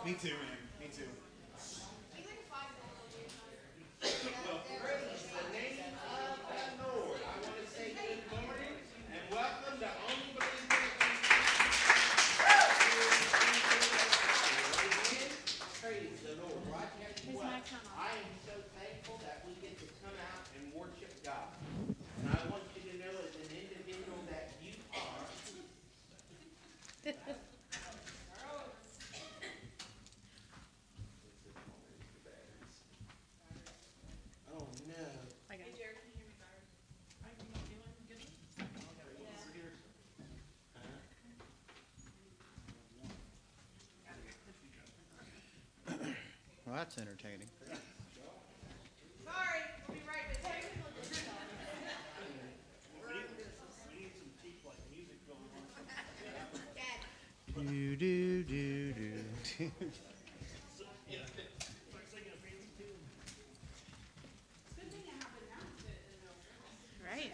Me too, man. Me too. Well, praise the name of the Lord. I want to say good morning and welcome to Only Believe Ministries. Praise the Lord. Right now, you what? I am so thankful that we get to come out and worship God. And I want you to know as an individual that you are. Oh no. Well, that's entertaining. Sorry, we'll be right with you. Do, do, do, do. Right.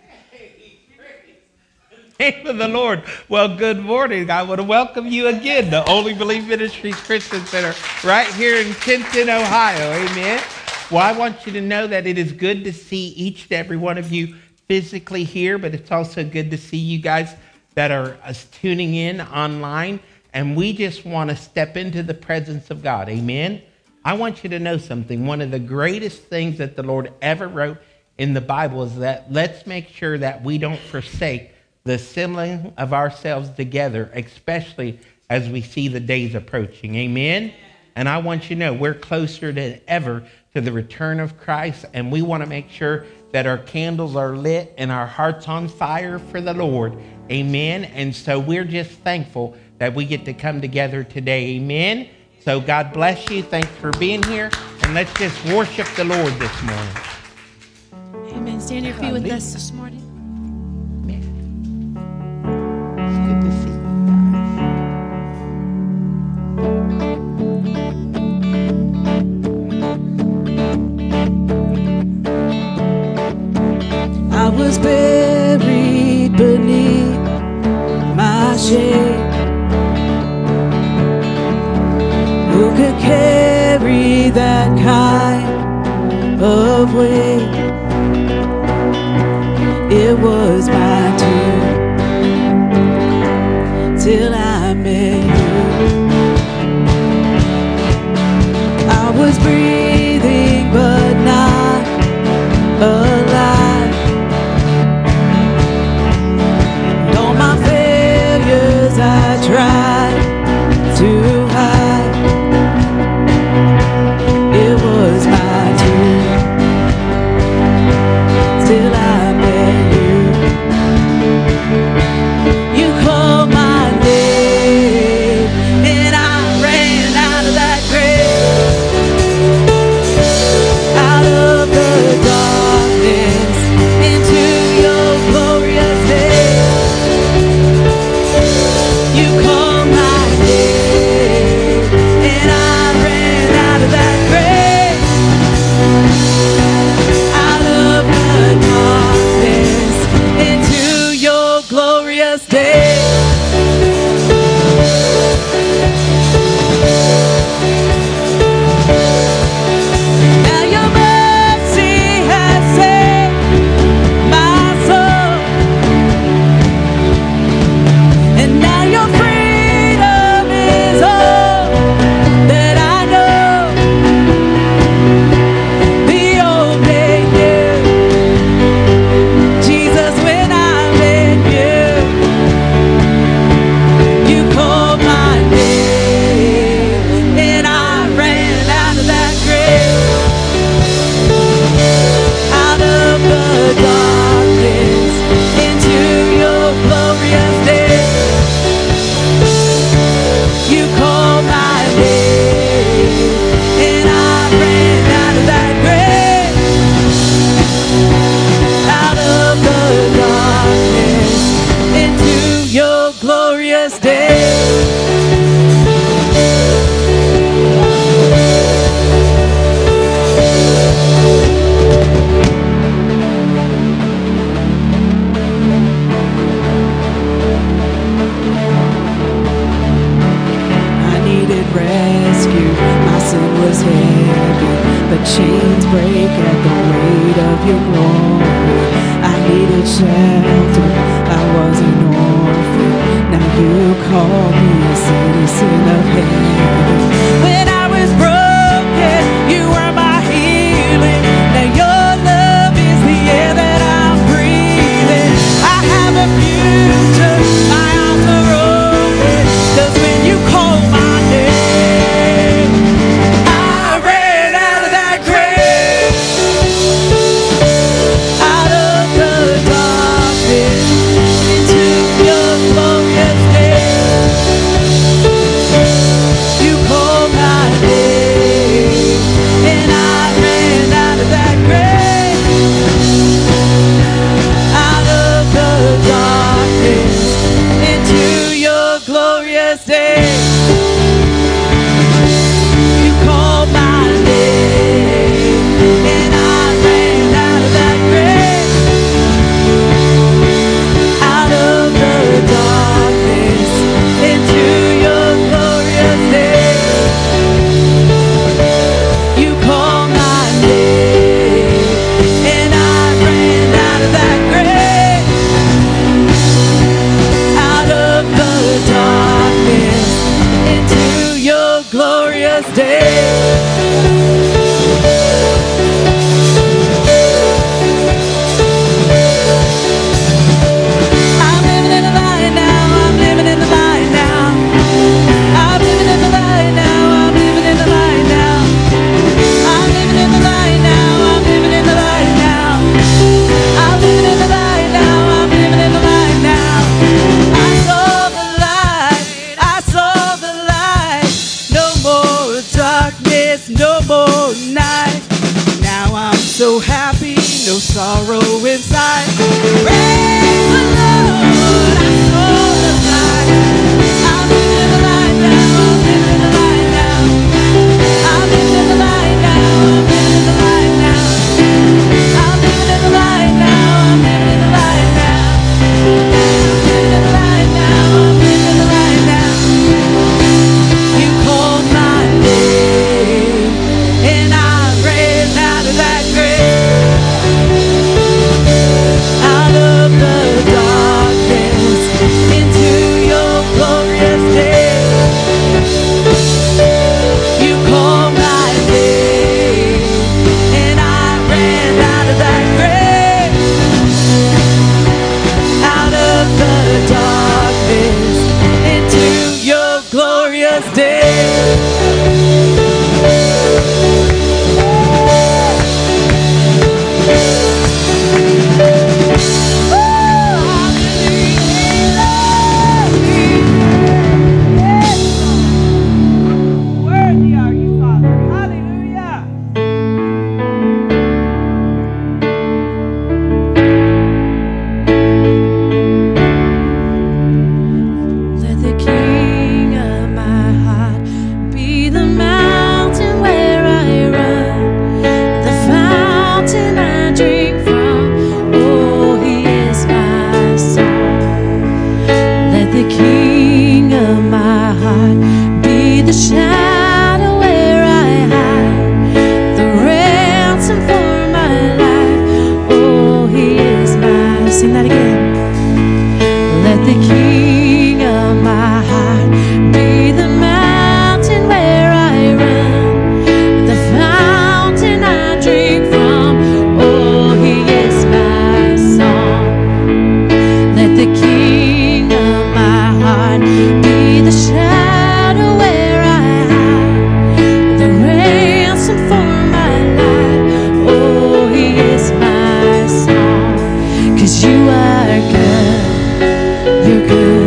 Name of the Lord. Well, good morning. I want to welcome you again to Only Believe Ministries Christian Center right here in Kenton, Ohio. Amen. Well, I want you to know that it is good to see each and every one of you physically here, but it's also good to see you guys that are tuning in online. And we just want to step into the presence of God. Amen. I want you to know something. One of the greatest things that the Lord ever wrote in the Bible is that let's make sure that we don't forsake the assembling of ourselves together, especially as we see the days approaching. Amen? And I want you to know we're closer than ever to the return of Christ, and we want to make sure that our candles are lit and our hearts on fire for the Lord. Amen? And so we're just thankful that we get to come together today. Amen? So God bless you. Thanks for being here, and let's just worship the Lord this morning. Amen. Stand your feet with us this morning. Good to see you I was buried beneath my shame. Who could carry that kind of weight? It was my turn till I met you. I was breathing but not alive. And all my failures I tried to hide. It was my turn till I met you. You called my name and I ran out of that grave, out of the darkness into your glorious day. You called my name and I ran out of that grave, out of the darkness into your glorious day. Now your mercy has saved my soul, and now your freedom is all that I know. The old made new, Jesus, when I met you. chains break at the weight of your glory. I needed shelter, I was an orphan. Now you call me a citizen of heaven. When I was broken, you were my healing. Now your love is the air that I'm breathing. I have a future, my arms are open, 'cause when you call my name, I ran out of that grave, out of the darkness, into your glorious day. You called my name, and I ran out of that grave, out of the darkness, into your glorious day. You called my name, and I ran out of that grave, out of the darkness, into your glorious day. You called my name, and I ran out of that grave, out of the darkness, into your glorious day. I'm living in the light now, I'm living in the light now. I'm living in the light now, I'm living in the light now. I'm living in the light now, I'm living in the light now. I'm living in the light now, I'm living in the light now. I saw the light, I saw the light. No more darkness, no more night. Now I'm so happy, no sorrow inside. Praise the Lord, I saw the light. I'm living in the light now, I'm living in the light now. I'm living in the light now, I'm living in the light now. I'm living in the light now, I'm living in the light now. I'm living in the light now, I'm living in the light now. You called my name, and I ran out of that grave, out of the darkness, into your glorious day. You called my name, and I ran out of that grave, out of the darkness, into your glorious day. Worthy are you, Father. Hallelujah. Let the King of my heart be the mountain where I run, the fountain I drink from. Oh, he is my song. Let the King of my heart be the shadow where I hide, the ransom for my life. Oh, he is my. Sing that again. Let the King of my heart be the mountain where I run, the fountain I drink from. Oh, he is my song. Let the King of my heart be the shadow where I hide, the ransom for my life. Oh, he is my song. 'Cause you are good, you're good.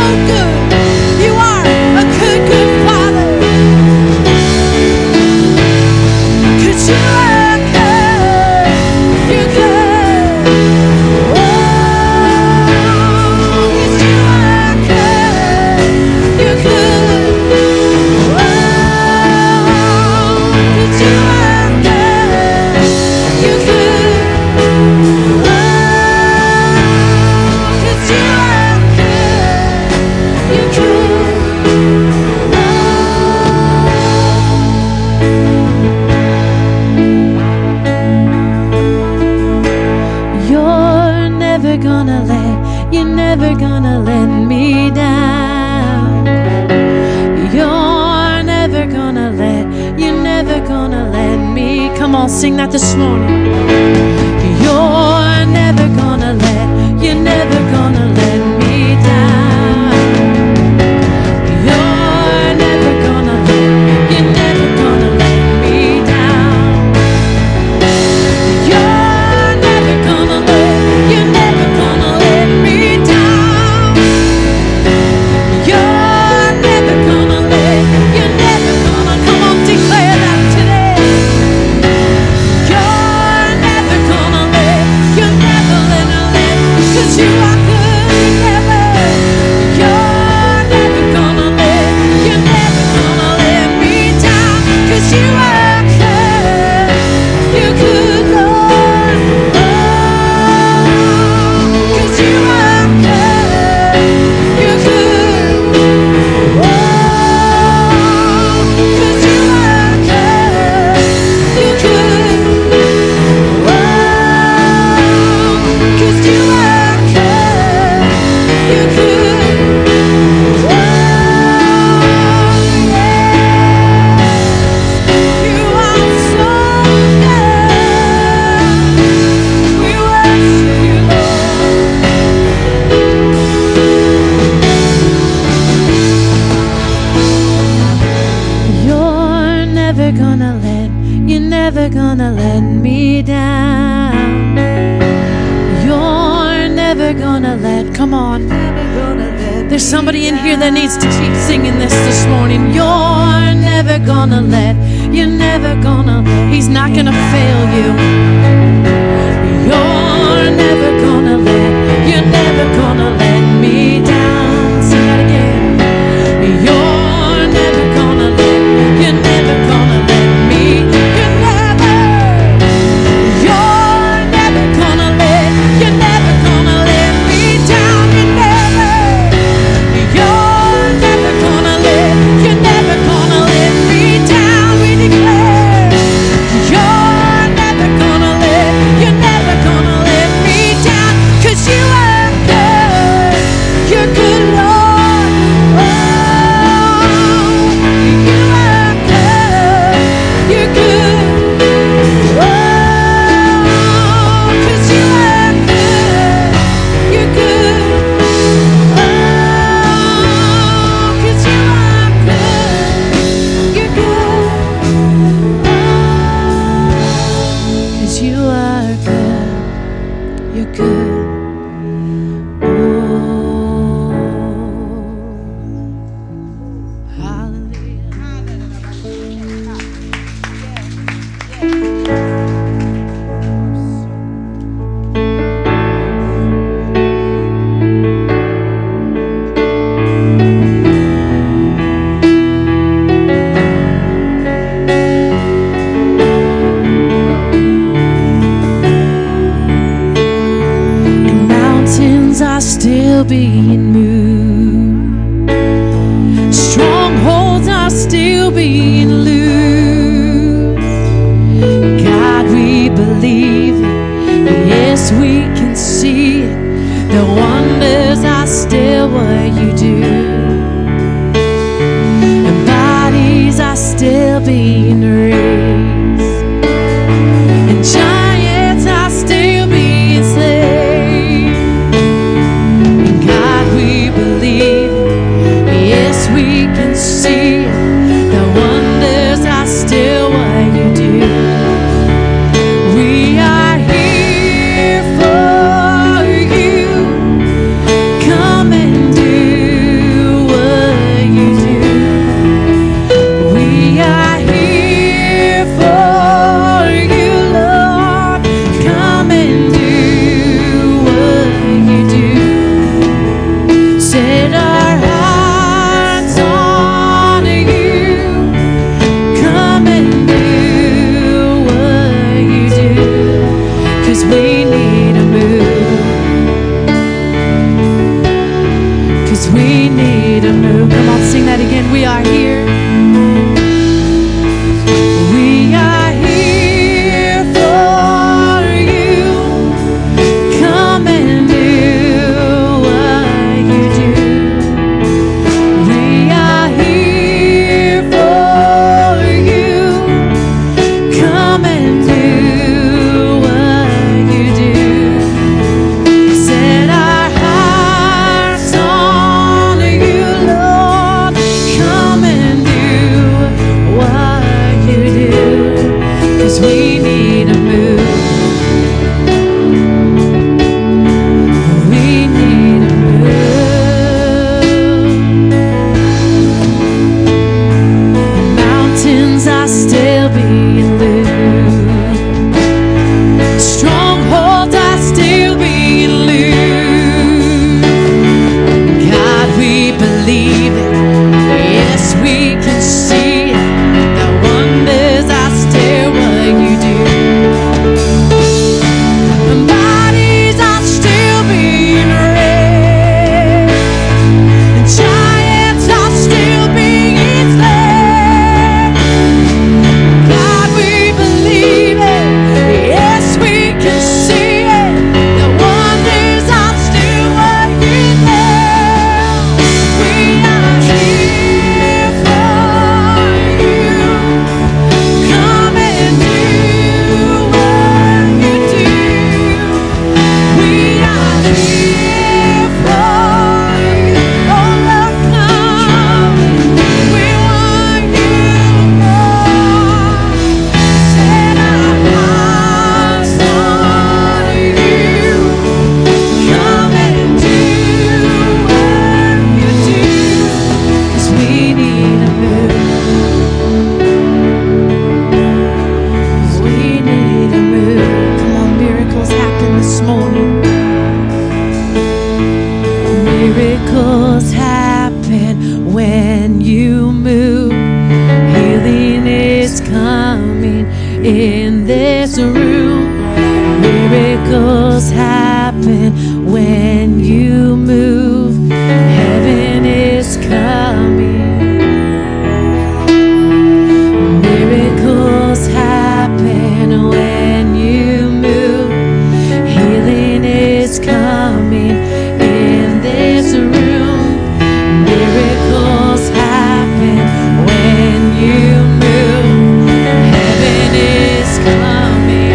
good. You are a good, good Father. 'Cause you are good. You're good. Oh, 'cause you are good. You're good. Oh, 'cause you are good. You're good. Oh, 'cause you are good. You're good. You're never gonna let me down. You're never gonna let me. Come on, sing that this morning. You're never gonna let me down. You're never gonna let me down. You're never gonna let me down. You're never gonna come on, declare that today. You're never gonna let, 'cause you are good, you're never gonna let me down, 'cause you are good, you're good, Lord. Oh, 'cause you are good, you're good. Oh, 'cause you are good, you're good. Oh, 'cause you are good, you're good. Oh, yes, you are so good. We worship you, Lord. You're never gonna let me down. You're never gonna let, come on. There's somebody in here that needs to keep singing this morning. You're never gonna let, he's not gonna fail you. You're never gonna let me down. Sing that again. You're never gonna let me, you're never, you're never gonna let me down. You're never gonna let me down. We declare, you're never gonna let me down. 'Cause you are good, you're good, Lord. Oh, you are good, you're good. Oh, 'cause you are good, you're good. Oh, 'cause you are good, you're good. Oh, 'cause you are good, you're good. Oh, and mountains are still being moved. Strongholds are still being loosed. God, we believe it. Yes, we can see it. The wonders are still what you do. And bodies are still being raised. And giants are still being slain. And God, we believe it. Yes, we can see it. The wonders you move. Healing is coming in this room. Miracles happen when you move. Heaven is coming. Miracles happen when you move. Healing is coming in this room. Miracles happen when you move. Heaven is coming.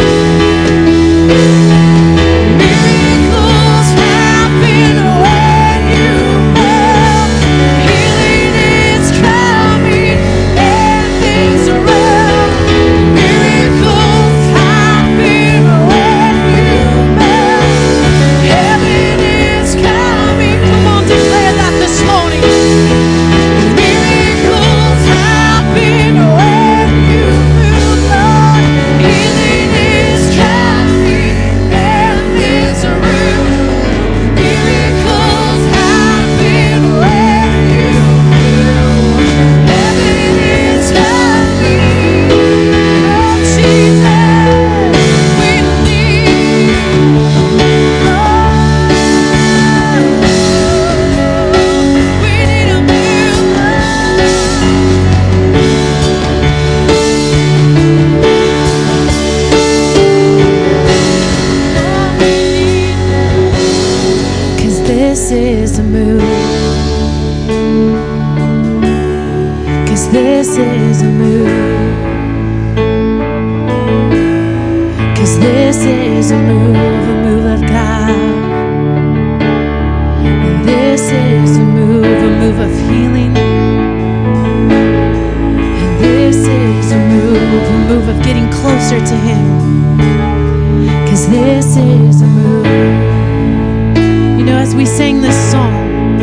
Miracles happen when you move. Healing is coming in this room. Miracles happen when you move. Heaven is coming. Come on, declare that this morning. Miracles happen when you move, Lord. Healing is coming in this room. Miracles happen when you move. Heaven is coming. Oh, Jesus, we need we need a miracle. 'Cause this is a move. 'Cause this is a move. 'Cause this is a move of God. And this is a move of healing. And this is a move of getting closer to Him. 'Cause this is a move. You know, as we sang this song,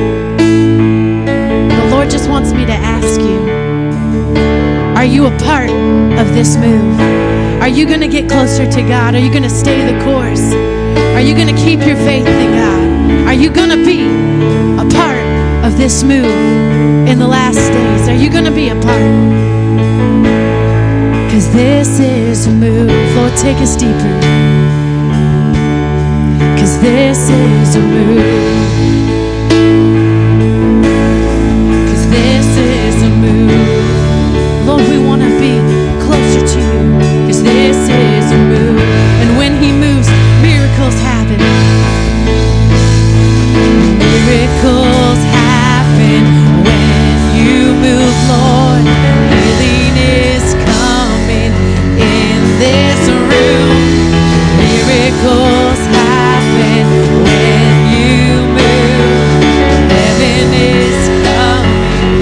the Lord just wants me to ask you, are you a part of this move? Are you going to get closer to God? Are you going to stay the course? Are you going to keep your faith in God? Are you going to be a part of this move in the last days? Are you going to be a part? 'Cause this is a move. Lord, take us deeper. 'Cause this is a move. 'Cause this is a move. Lord, we want to be closer to you. 'Cause this is a move. And when He moves, miracles happen. Miracles happen when you move, Lord. Healing is coming in this room. Miracles happen when you move. Heaven is coming.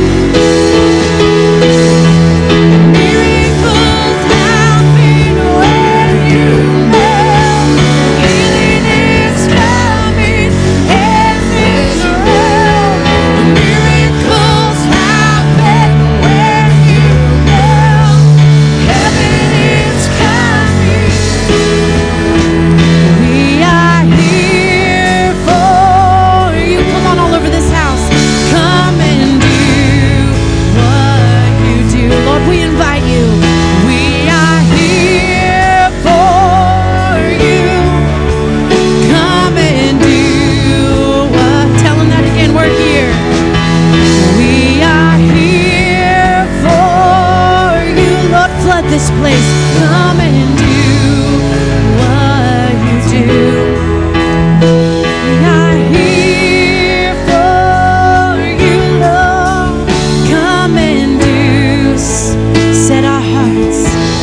Miracles happen when you move. Healing is coming in this room. Miracles happen when you move. Heaven is coming. We are here for you. Come on, all over this house. Come and do what you do. Lord, we invite you. We are here for you. Come and do what? Tell them that again. We're here. We are here for you. Lord, flood this place. Come and do what you do. We are here for you, Lord. Come and do. Set our hearts.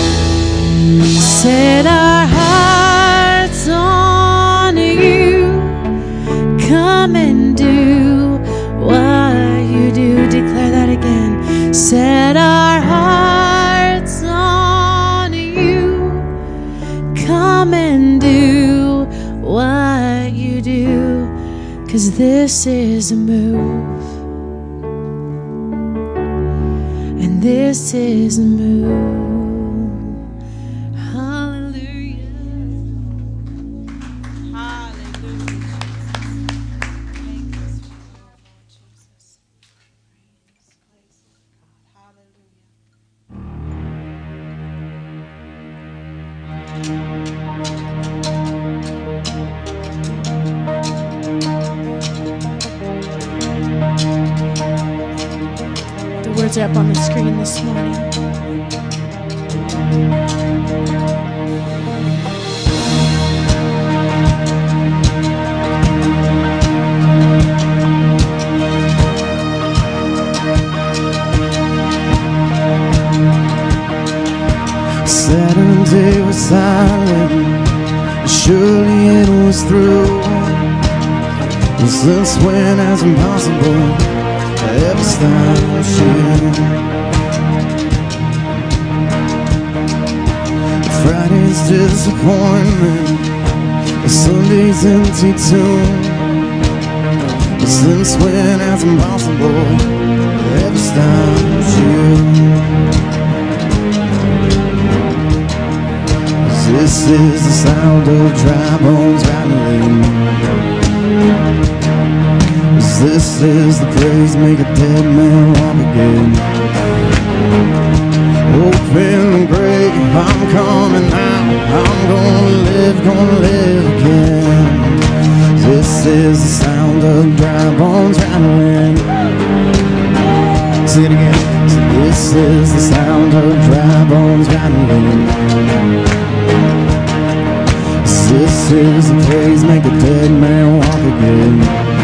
Set our hearts on you. Come and do what you do. Declare that again. Set our hearts on you. Come and do what you do. 'Cause this is a move. And this is a move. Hallelujah. Hallelujah. Thank you, Lord Jesus. words are up on the screen this morning. Saturday was silent, surely it was through. And since when has impossible ever stopped you? Friday's disappointment, Sunday's empty too. But since when has impossible ever stopped you? This is the sound of dry bones rattling. This is the praise, make a dead man walk again. Open the grave, I'm coming out. I'm gonna live again. This is the sound of dry bones rattling. Say it again. So this is the sound of dry bones rattling. This is the praise, make a dead man walk again.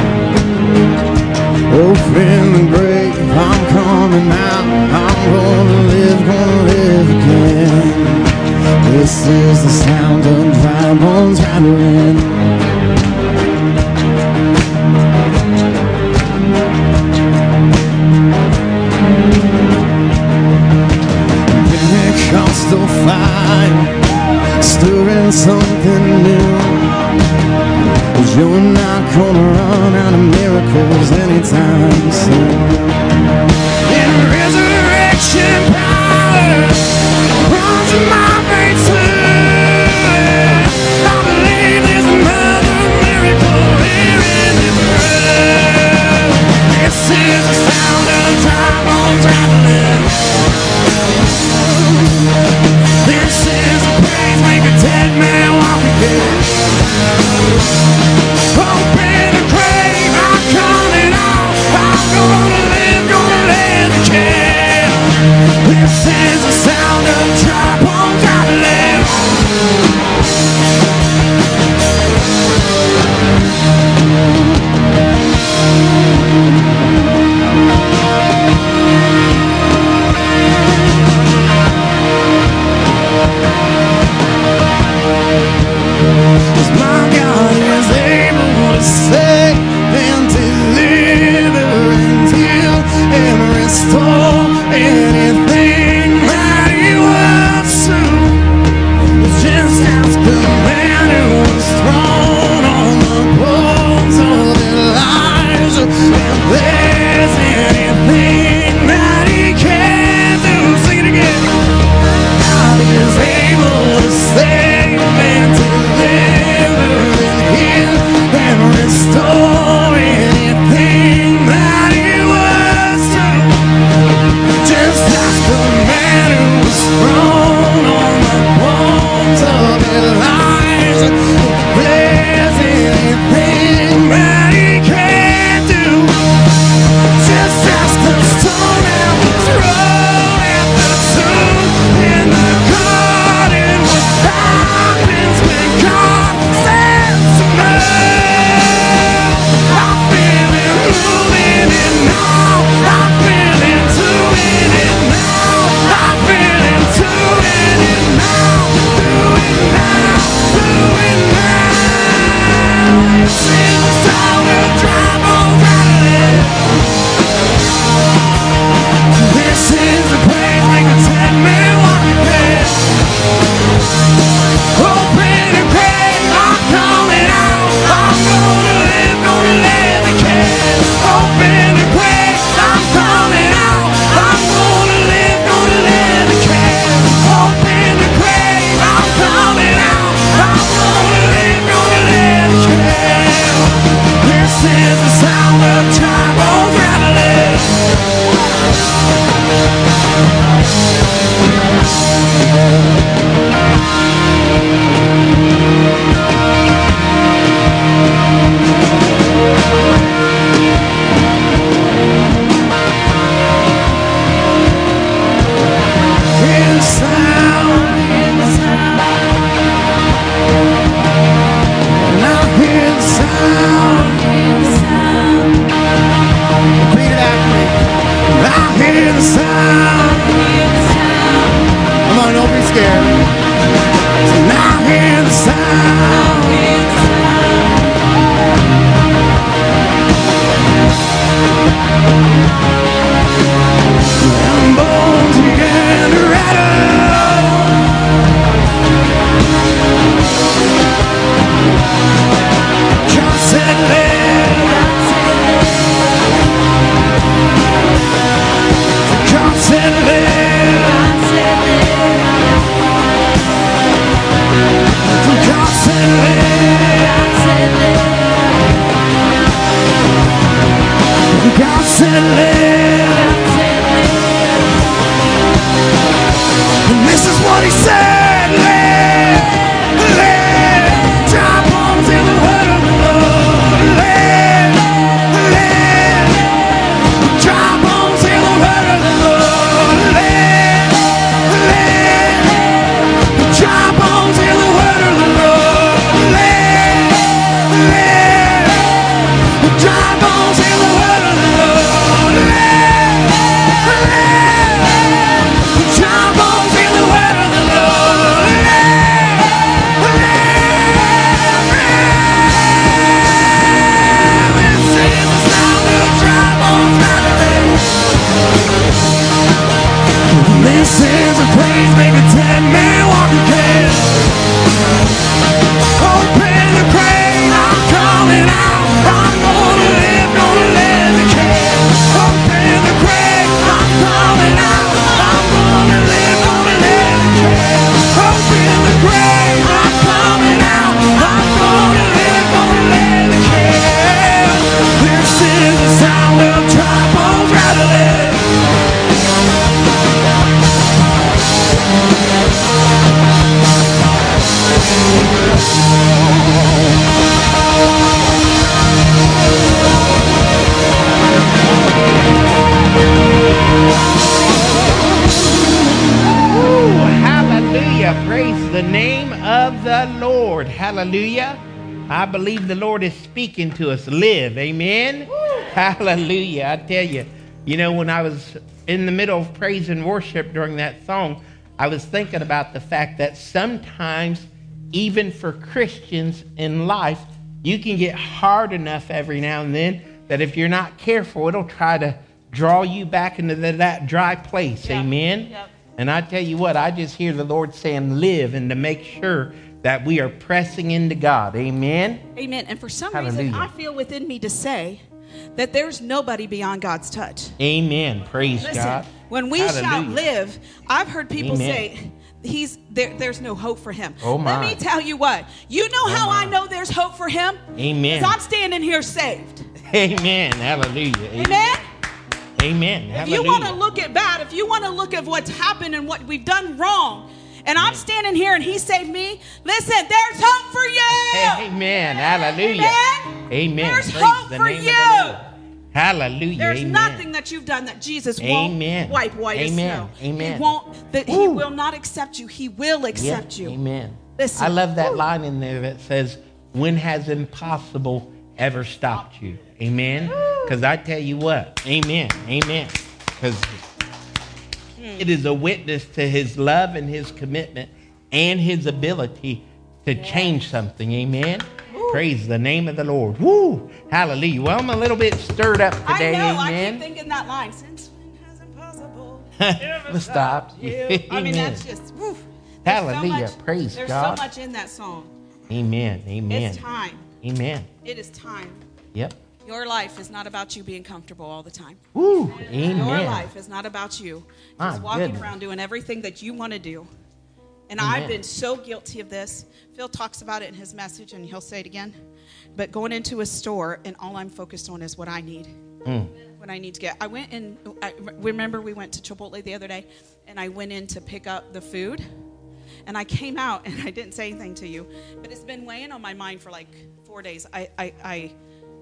Open the grave, I'm coming out. I'm gonna live again. This is the sound of dry bones rattling. Pentecostal fire, stirring something new. 'Cause you're not gonna run out of miracles anytime soon. In resurrection power, runs in my veins too. I believe there's another miracle here in this room. This is the sound of dry bones rattling. This is the praise, make a dead man walk again. Open the grave, I'm coming out. I'm gonna live again. This is the sound of dry bones rattling. My God is able to save and deliver and heal and restore anything that live. And this is what he said, live, live. Dry bones in the word of the Lord, live, live. Dry bones in the word of the Lord, live, live. Dry bones in the word of the Lord, live, live. Dry bones in the word of the Lord, live, live. Dry bones in the word of the Lord, live, live. This is the sound of dry bones rattling. This is a praise, make a dead man walk again. Open the grave, I'm coming out. I'm gonna live again. Open the grave, I'm coming out. I'm gonna live again. Open the grave, I'm coming out. I'm gonna live again. This is the sound of dry bones rattling. Hallelujah. Praise the name of the Lord. Hallelujah. I believe the Lord is speaking to us. Live. Amen. Hallelujah. I tell you, when I was in the middle of praise and worship during that song, I was thinking about the fact that sometimes, even for Christians in life, you can get hard enough every now and then that if you're not careful, it'll try to draw you back into that dry place. Yeah. Amen. Yep. And I tell you what, I just hear the Lord saying live, and to make sure that we are pressing into God. Amen. Amen. And for some Hallelujah. reason, I feel within me to say that there's nobody beyond God's touch. Amen. Praise Listen, God. when we Hallelujah. shout live, I've heard people Amen. say there's no hope for him. Oh, my. Let me tell you what. You know how my. I know there's hope for him? Amen. Because I'm standing here saved. Amen. Hallelujah. Amen? Amen. If Hallelujah. you want to look at bad, if you want to look at what's happened and what we've done wrong, and I'm standing here and he saved me, listen, there's hope for you. Amen. Hallelujah. Amen? Amen. There's Praise hope the for name of you. the Lord. Hallelujah. There's Amen. nothing that you've done that Jesus Amen. won't wipe white as Amen. snow. Amen. He will not accept you. He will accept Yeah. you. Amen. Listen. I love that Woo. line in there that says, when has impossible ever stopped you? Amen. Because I tell you what, amen. Amen. Because it is a witness to his love and his commitment and his ability to change something. Amen. Praise the name of the Lord. Woo! Hallelujah. Well, I'm a little bit stirred up today. I know. I Amen. keep thinking that line. Since when has impossible Stop. you? I mean, Amen. that's just, woo. There's Hallelujah. So much, Praise there's God. so much in that song. Amen. Amen. It's time. Amen. It is time. Yep. Your life is not about you being comfortable all the time. Woo. Amen. Your life is not about you My just walking goodness. around doing everything that you want to do. And Amen. I've been so guilty of this. Phil talks about it in his message, and he'll say it again. But going into a store, and all I'm focused on is what I need. What I need to get. I remember we went to Chipotle the other day, and I went in to pick up the food. And I came out, and I didn't say anything to you, but it's been weighing on my mind for like 4 days. I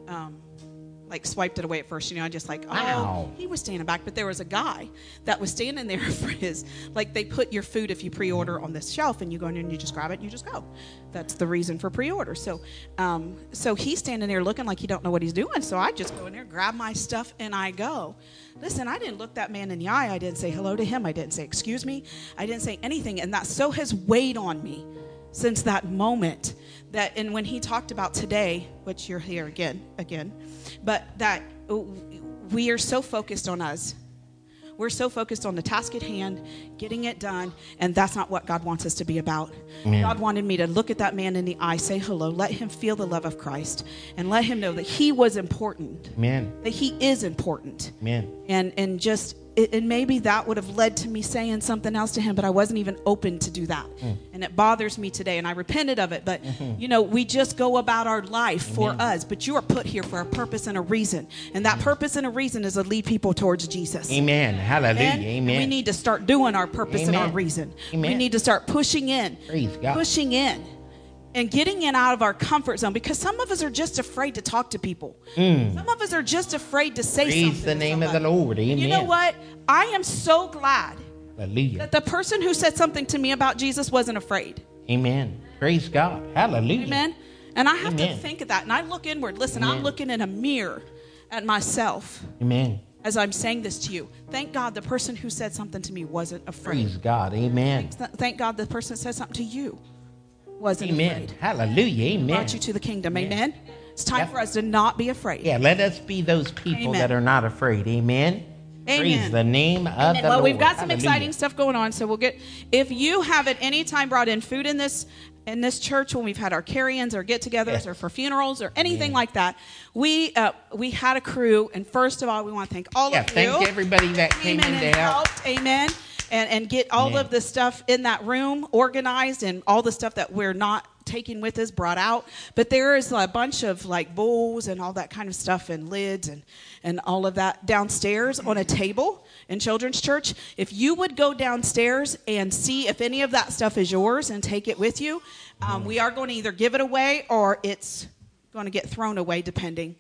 swiped it away at first, I just Wow. he was standing back, but there was a guy that was standing there for his, they put your food if you pre-order on this shelf, and you go in and you just grab it and you just go. That's the reason for pre-order. So he's standing there looking like he don't know what he's doing. So I just go in there, grab my stuff, and I go. Listen, I didn't look that man in the eye. I didn't say hello to him. I didn't say excuse me. I didn't say anything, and that so has weighed on me since that moment. And when he talked about today, which you're here again, but that we are so focused on us. We're so focused on the task at hand, getting it done, and that's not what God wants us to be about. Amen. God wanted me to look at that man in the eye, say hello, let him feel the love of Christ, and let him know that he was important, Amen. that he is important. Amen. And just and maybe that would have led to me saying something else to him, but I wasn't even open to do that. And it bothers me today, and I repented of it. But, we just go about our life for us. But you are put here for a purpose and a reason. And that purpose and a reason is to lead people towards Jesus. Amen. Hallelujah. Amen. We need to start doing our purpose and our reason. Amen. We need to start pushing in. Praise God. Pushing in. And getting in out of our comfort zone, because some of us are just afraid to talk to people. Some of us are just afraid to say something. Praise the name of the Lord. Amen. You know what? I am so glad Hallelujah. that the person who said something to me about Jesus wasn't afraid. Amen. Praise God. Hallelujah. Amen. And I have to think of that. And I look inward. Listen, Amen. I'm looking in a mirror at myself Amen. as I'm saying this to you. Thank God the person who said something to me wasn't afraid. Praise God. Amen. Thank God the person that said something to you wasn't Amen. afraid. Hallelujah. Amen. Brought you to the kingdom. Amen. It's time for us to not be afraid. Yeah, let us be those people Amen. that are not afraid. Amen. Amen. Praise the name of Amen. the Well, Lord. we've got some Hallelujah. exciting stuff going on, so we'll get. If you have at any time brought in food in this church when we've had our carry-ins or get-togethers or for funerals or anything like that, we had a crew, and first of all, we want to thank all of you. Thank everybody that came Amen, in and to help. helped. Amen. And get all of the stuff in that room organized, and all the stuff that we're not taking with us brought out. But there is a bunch of like bowls and all that kind of stuff and lids and all of that downstairs on a table in Children's Church. If you would go downstairs and see if any of that stuff is yours and take it with you, we are going to either give it away or it's going to get thrown away, depending.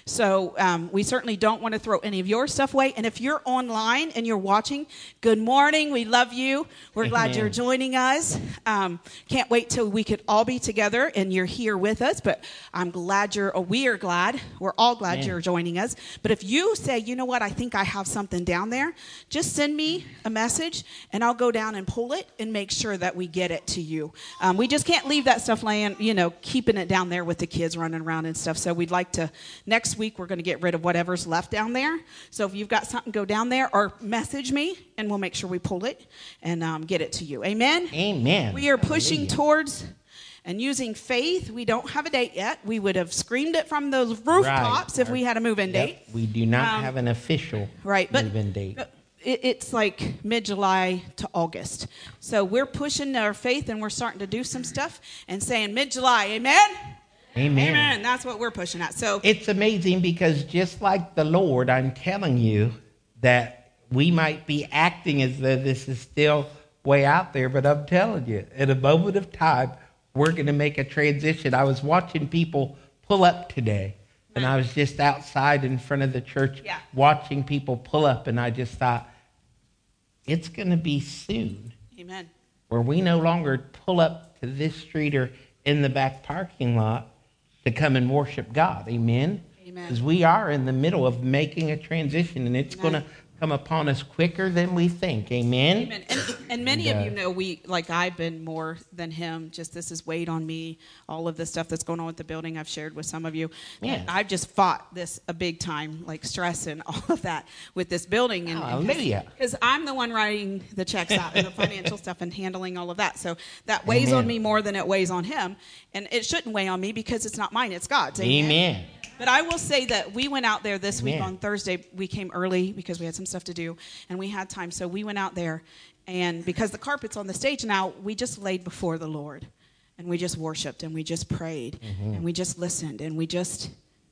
So we certainly don't want to throw any of your stuff away. And if you're online and you're watching, good morning. We love you. We're glad you're joining us. Can't wait till we could all be together and you're here with us. But I'm glad we are glad. We're all glad you're joining us. But if you say, you know what, I think I have something down there, just send me a message and I'll go down and pull it and make sure that we get it to you. We just can't leave that stuff laying, keeping it down there with the kids running around and stuff. So we'd like to, next week, we're going to get rid of whatever's left down there. So if you've got something, go down there or message me and we'll make sure we pull it and get it to you. Amen? Amen. We are pushing towards and using faith. We don't have a date yet. We would have screamed it from those rooftops if we had a move-in date. We do not have an official move-in date. It's like mid-July to August. So we're pushing our faith and we're starting to do some stuff and saying mid-July. Amen? Amen. Amen. That's what we're pushing at. So it's amazing because just like the Lord, I'm telling you that we might be acting as though this is still way out there, but I'm telling you, at a moment of time, we're going to make a transition. I was watching people pull up today, and I was just outside in front of the church watching people pull up, and I just thought, it's going to be soon. Amen. Where we no longer pull up to this street or in the back parking lot to come and worship God. Amen? Amen. Because we are in the middle of making a transition, and it's going to come upon us quicker than we think. Amen? Amen. And many of you know I've been more than him. Just this is weight on me. All of the stuff that's going on with the building I've shared with some of you. Yeah. I've just fought this a big time, like stress and all of that with this building. Hallelujah. Because I'm the one writing the checks out and the financial stuff and handling all of that. So that weighs on me more than it weighs on him. And it shouldn't weigh on me because it's not mine, it's God's. Amen. But I will say that we went out there this week on Thursday. We came early because we had some stuff to do, and we had time. So we went out there, and because the carpet's on the stage now, we just laid before the Lord, and we just worshiped, and we just prayed, and we just listened, and we just,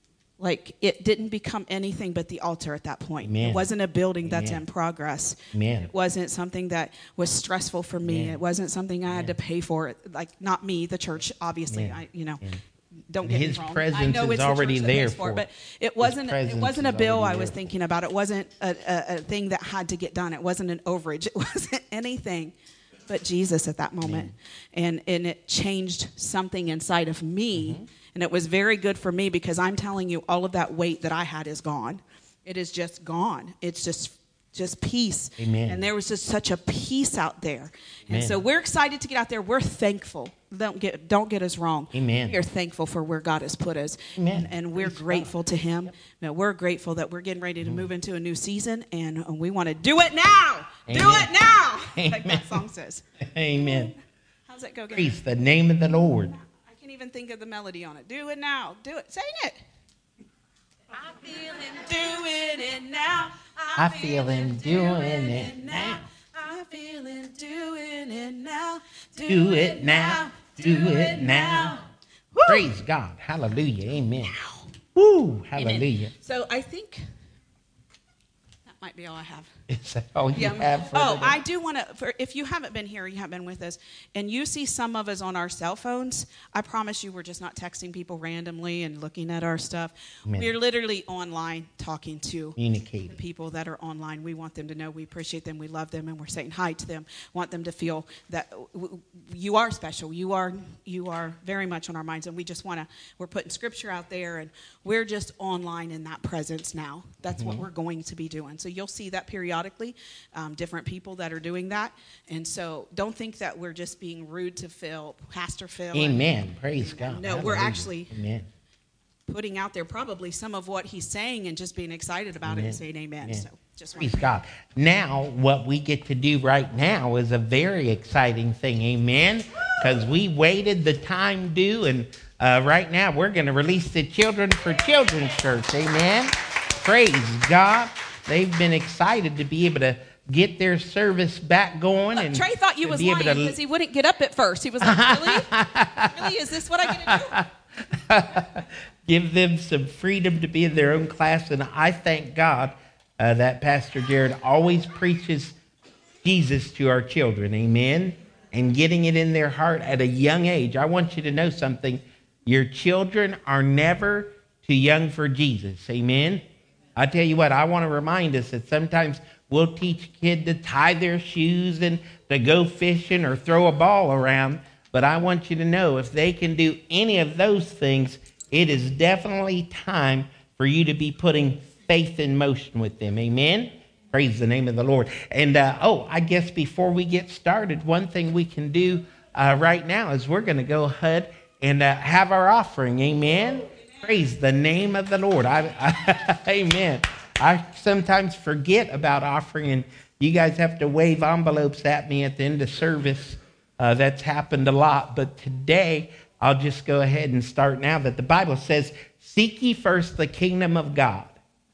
it didn't become anything but the altar at that point. Amen. It wasn't a building that's in progress. Amen. It wasn't something that was stressful for me. It wasn't something I had to pay for. Not me, the church, obviously. Don't get His me wrong. presence I know is it's the already church that there pays for it, for but it wasn't a bill I was there thinking about. It wasn't a thing that had to get done. It wasn't an overage. It wasn't anything but Jesus at that moment. And it changed something inside of me. And it was very good for me because I'm telling you, all of that weight that I had is gone. It is just gone. It's just peace. Amen. And there was just such a peace out there. And so we're excited to get out there. We're thankful. Don't get us wrong. Amen. We are thankful for where God has put us. Amen. And we're grateful to him. We're grateful that we're getting ready to move into a new season, and we want to do it now. Amen. Do it now. Amen. Like that song says. Amen. How's that go? Praise the name of the Lord. I can't even think of the melody on it. Do it now. Do it. Sing it. I'm feeling doing it now. I feel him doing it now. I feel him doing it now. Do it now. Do it now. Praise God. Hallelujah. Amen. Woo. Hallelujah. So I think that might be all I have. Is that all you Yeah. have for Oh, today? I do want to, if you haven't been here, you haven't been with us, and you see some of us on our cell phones, I promise you we're just not texting people randomly and looking at our stuff. Amen. We're literally online talking to Communicating. the people that are online. We want them to know we appreciate them, we love them, and we're saying hi to them. Want them to feel that you are special. You are very much on our minds, and we just want to, we're putting scripture out there, and we're just online in that presence now. That's what we're going to be doing. So you'll see that periodically, different people that are doing that. And so don't think that we're just being rude to Phil, Pastor Phil. Amen. Praise God. No, we're Hallelujah. actually Amen. putting out there probably some of what he's saying and just being excited about it and saying amen. Amen. So just Praise God. Now, what we get to do right now is a very exciting thing. Amen. Because we waited the time due, and right now we're going to release the Children for Children's Church. Amen. Praise God. They've been excited to be able to get their service back going. Look, And Trey thought you to was be able lying to because he wouldn't get up at first. He was like, really? Really? Is this what I get to do? give them some freedom to be in their own class. And I thank God that Pastor Jared always preaches Jesus to our children. Amen. And getting it in their heart at a young age. I want you to know something. Your children are never too young for Jesus. Amen. I tell you what, I want to remind us that sometimes we'll teach a kid to tie their shoes and to go fishing or throw a ball around. But I want you to know, if they can do any of those things, it is definitely time for you to be putting faith in motion with them. Amen? Praise the name of the Lord. And, I guess before we get started, one thing we can do right now is we're going to go ahead and have our offering. Amen? Praise the name of the Lord. Amen. I sometimes forget about offering, and you guys have to wave envelopes at me at the end of service. That's happened a lot. But today, I'll just go ahead and start now that the Bible says, seek ye first the kingdom of God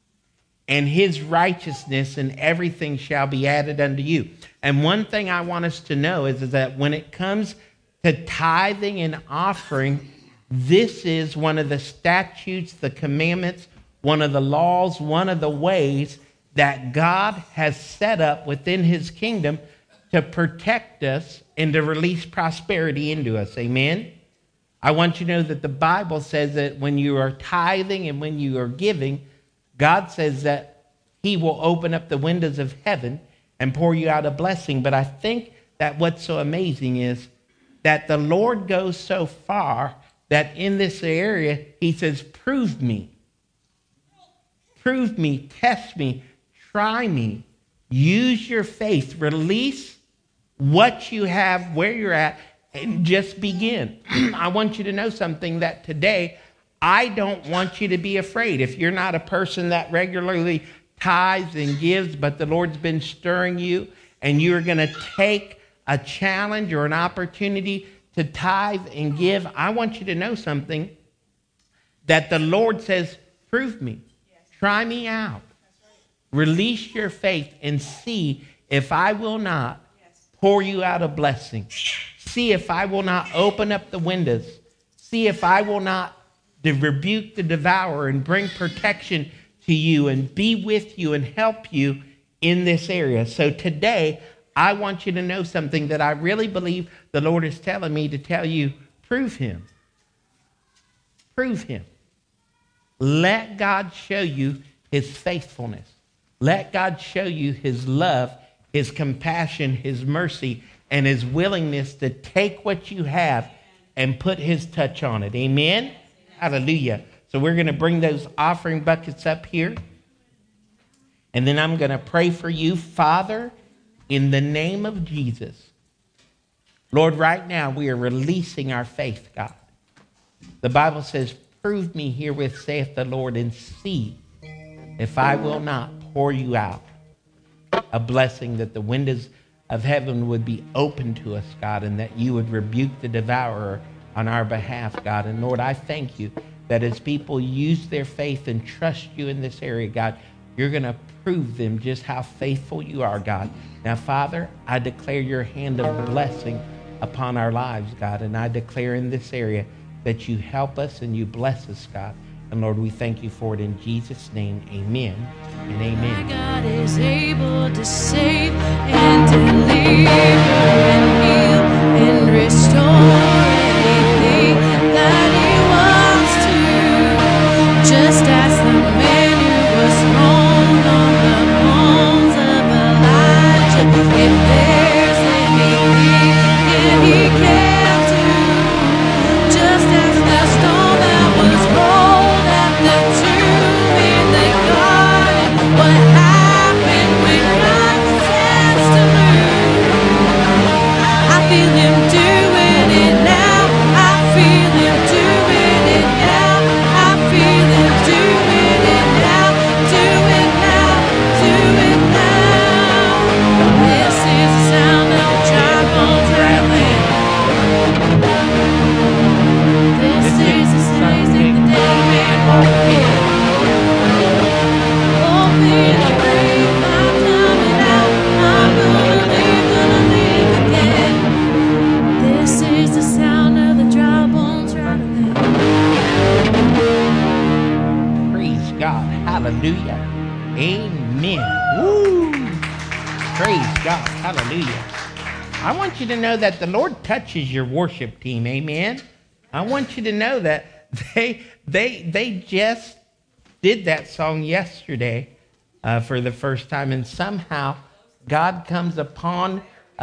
and his righteousness, and everything shall be added unto you. And one thing I want us to know is that when it comes to tithing and offering, this is one of the statutes, the commandments, one of the laws, one of the ways that God has set up within his kingdom to protect us and to release prosperity into us. Amen? I want you to know that the Bible says that when you are tithing and when you are giving, God says that he will open up the windows of heaven and pour you out a blessing. But I think that what's so amazing is that the Lord goes so far that in this area, he says, prove me. Prove me, test me, try me. Use your faith. Release what you have, where you're at, and just begin. I want you to know something, that today, I don't want you to be afraid. If you're not a person that regularly tithes and gives, but the Lord's been stirring you, and you're going to take a challenge or an opportunity to tithe and give, I want you to know something, that the Lord says, prove me. Try me out. Release your faith and see if I will not pour you out a blessing. See if I will not open up the windows. See if I will not rebuke the devourer and bring protection to you and be with you and help you in this area. So today, I want you to know something that I really believe the Lord is telling me to tell you. Prove him. Prove him. Let God show you his faithfulness. Let God show you his love, his compassion, his mercy, and his willingness to take what you have and put his touch on it. Amen? Hallelujah. So we're going to bring those offering buckets up here. And then I'm going to pray for you, Father, in the name of Jesus. Lord, right now we are releasing our faith, God. The Bible says, prove me herewith, saith the Lord, and see if I will not pour you out a blessing, that the windows of heaven would be open to us, God, and that you would rebuke the devourer on our behalf, God. And Lord, I thank you that as people use their faith and trust you in this area, God, you're going to prove them just how faithful you are, God. Now, Father, I declare your hand of blessing upon our lives, God, and I declare in this area that you help us and you bless us, God. And Lord, we thank you for it in Jesus' name. Amen and amen. My God is able to save and deliver and heal and restore anything that he wants to. Just as the man who was thrown on the bones of Elijah, if there's anything that he can do, just as the stone that was rolled at the tomb in the garden, what happened when God says to move? I feel him doing it now. I feel him doing it now. I feel him doing it now. Do it now. Do it now. This is the sound of the dry bones rattling. This is the sound of the dead man walking. Open the grave, I'm coming out. I'm gonna live again. This is the sound of the dry bones rattling. Praise God. Hallelujah. Amen. Woo. Praise God. Hallelujah. I want you to know that the Lord touches your worship team. Amen. I want you to know that they just did that song yesterday for the first time, and somehow God comes upon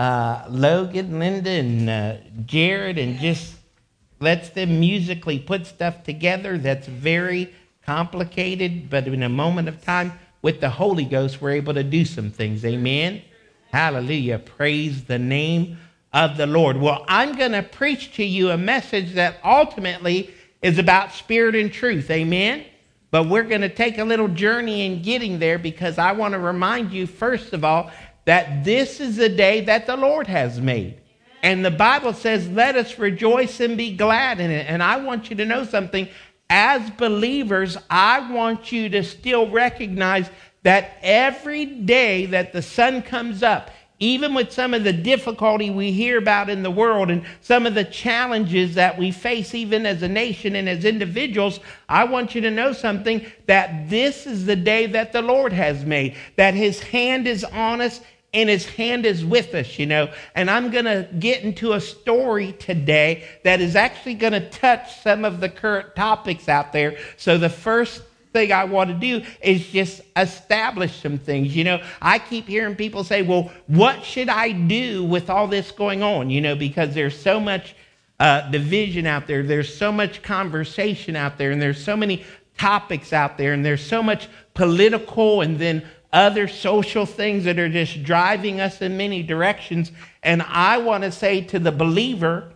Logan, Linda, and Jared, and just lets them musically put stuff together that's very complicated, but in a moment of time with the Holy Ghost, we're able to do some things. Amen. Hallelujah. Praise the name of the Lord. Well, I'm going to preach to you a message that ultimately is about spirit and truth. Amen. But we're going to take a little journey in getting there, because I want to remind you, first of all, that this is the day that the Lord has made. And the Bible says, let us rejoice and be glad in it. And I want you to know something. As believers, I want you to still recognize that every day that the sun comes up, even with some of the difficulty we hear about in the world and some of the challenges that we face even as a nation and as individuals, I want you to know something, that this is the day that the Lord has made, that his hand is on us and his hand is with us, you know. And I'm going to get into a story today that is actually going to touch some of the current topics out there. So the first thing I want to do is just establish some things. You know, I keep hearing people say, well, what should I do with all this going on? You know, because there's so much division out there. There's so much conversation out there, and there's so many topics out there, and there's so much political and then other social things that are just driving us in many directions. And I want to say to the believer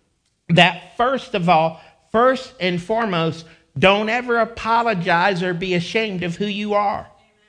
that first and foremost, don't ever apologize or be ashamed of who you are.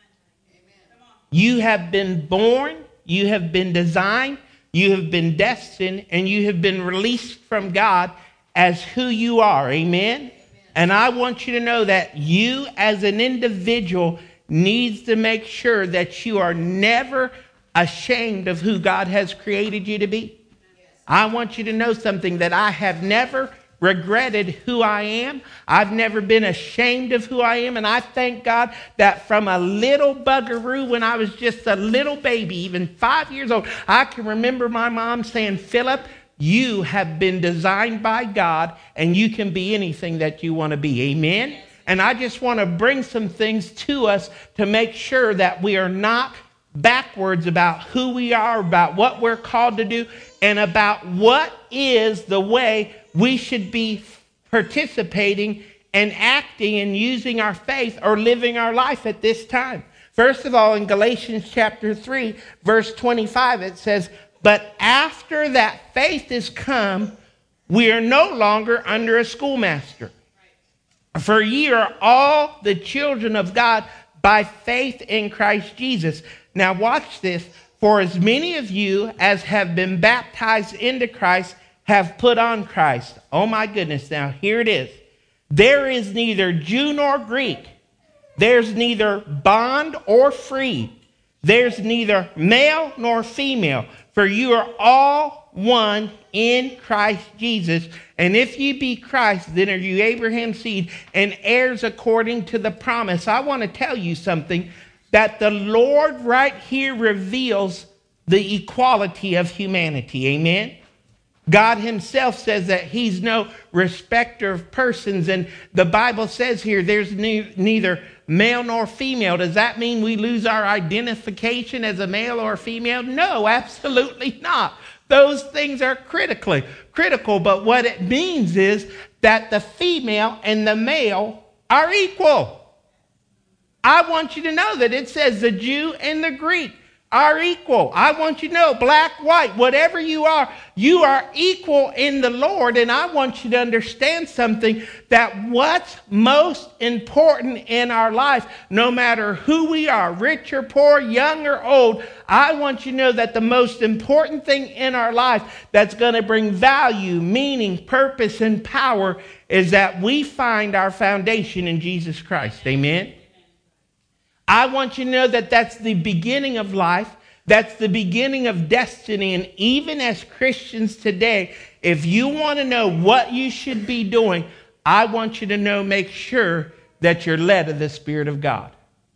You have been born, you have been designed, you have been destined, and you have been released from God as who you are. Amen? And I want you to know that you as an individual needs to make sure that you are never ashamed of who God has created you to be. I want you to know something, that I have never regretted who I am. I've never been ashamed of who I am. And I thank God that from a little buggeroo, when I was just a little baby, even 5 years old, I can remember my mom saying, Philip, you have been designed by God and you can be anything that you want to be. Amen. And I just want to bring some things to us to make sure that we are not backwards about who we are, about what we're called to do, and about what is the way we should be participating and acting and using our faith or living our life at this time. First of all, in Galatians chapter 3, verse 25, it says, but after that faith is come, we are no longer under a schoolmaster. For ye are all the children of God by faith in Christ Jesus. Now watch this. For as many of you as have been baptized into Christ have put on Christ. Oh my goodness. Now here it is. There is neither Jew nor Greek. There's neither bond or free. There's neither male nor female, for you are all one in Christ Jesus. And if you be Christ, then are you Abraham's seed and heirs according to the promise. I want to tell you something, that the Lord right here reveals the equality of humanity. Amen. God himself says that he's no respecter of persons. And the Bible says here there's neither male nor female. Does that mean we lose our identification as a male or a female? No, absolutely not. Those things are critical. But what it means is that the female and the male are equal. I want you to know that it says the Jew and the Greek are equal. I want you to know, black, white, whatever you are equal in the Lord. And I want you to understand something, that what's most important in our life, no matter who we are, rich or poor, young or old, I want you to know that the most important thing in our life that's going to bring value, meaning, purpose, and power is that we find our foundation in Jesus Christ. Amen. I want you to know that that's the beginning of life. That's the beginning of destiny. And even as Christians today, if you want to know what you should be doing, I want you to know, make sure that you're led of the Spirit of God.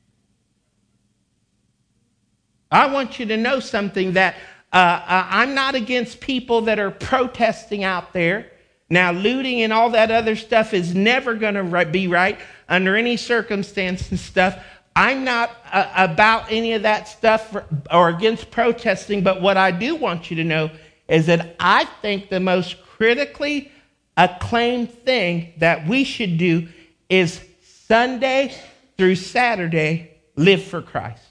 I want you to know something, that I'm not against people that are protesting out there. Now, looting and all that other stuff is never going to be right under any circumstance and stuff. I'm not about any of that stuff or against protesting, but what I do want you to know is that I think the most critically acclaimed thing that we should do is Sunday through Saturday, live for Christ.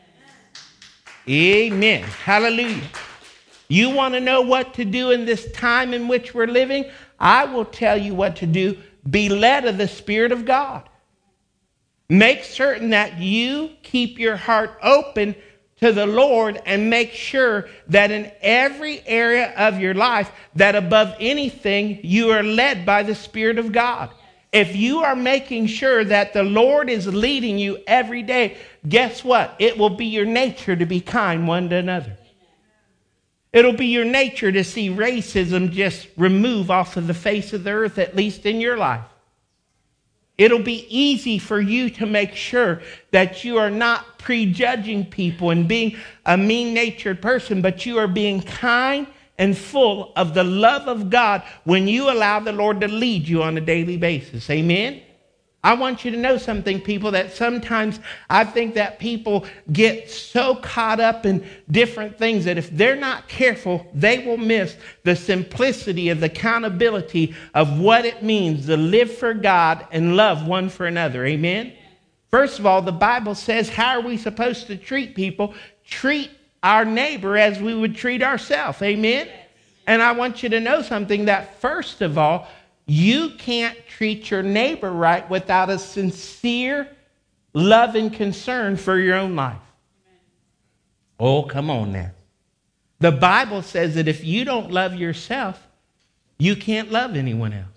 Amen. Hallelujah. You want to know what to do in this time in which we're living? I will tell you what to do. Be led of the Spirit of God. Make certain that you keep your heart open to the Lord, and make sure that in every area of your life, that above anything, you are led by the Spirit of God. If you are making sure that the Lord is leading you every day, guess what? It will be your nature to be kind one to another. It'll be your nature to see racism just remove off of the face of the earth, at least in your life. It'll be easy for you to make sure that you are not prejudging people and being a mean-natured person, but you are being kind and full of the love of God when you allow the Lord to lead you on a daily basis. Amen? I want you to know something, people, that sometimes I think that people get so caught up in different things that if they're not careful, they will miss the simplicity of the accountability of what it means to live for God and love one for another. Amen? First of all, the Bible says, how are we supposed to treat people? Treat our neighbor as we would treat ourselves. Amen? And I want you to know something, that first of all, you can't treat your neighbor right without a sincere love and concern for your own life. Oh, come on now. The Bible says that if you don't love yourself, you can't love anyone else.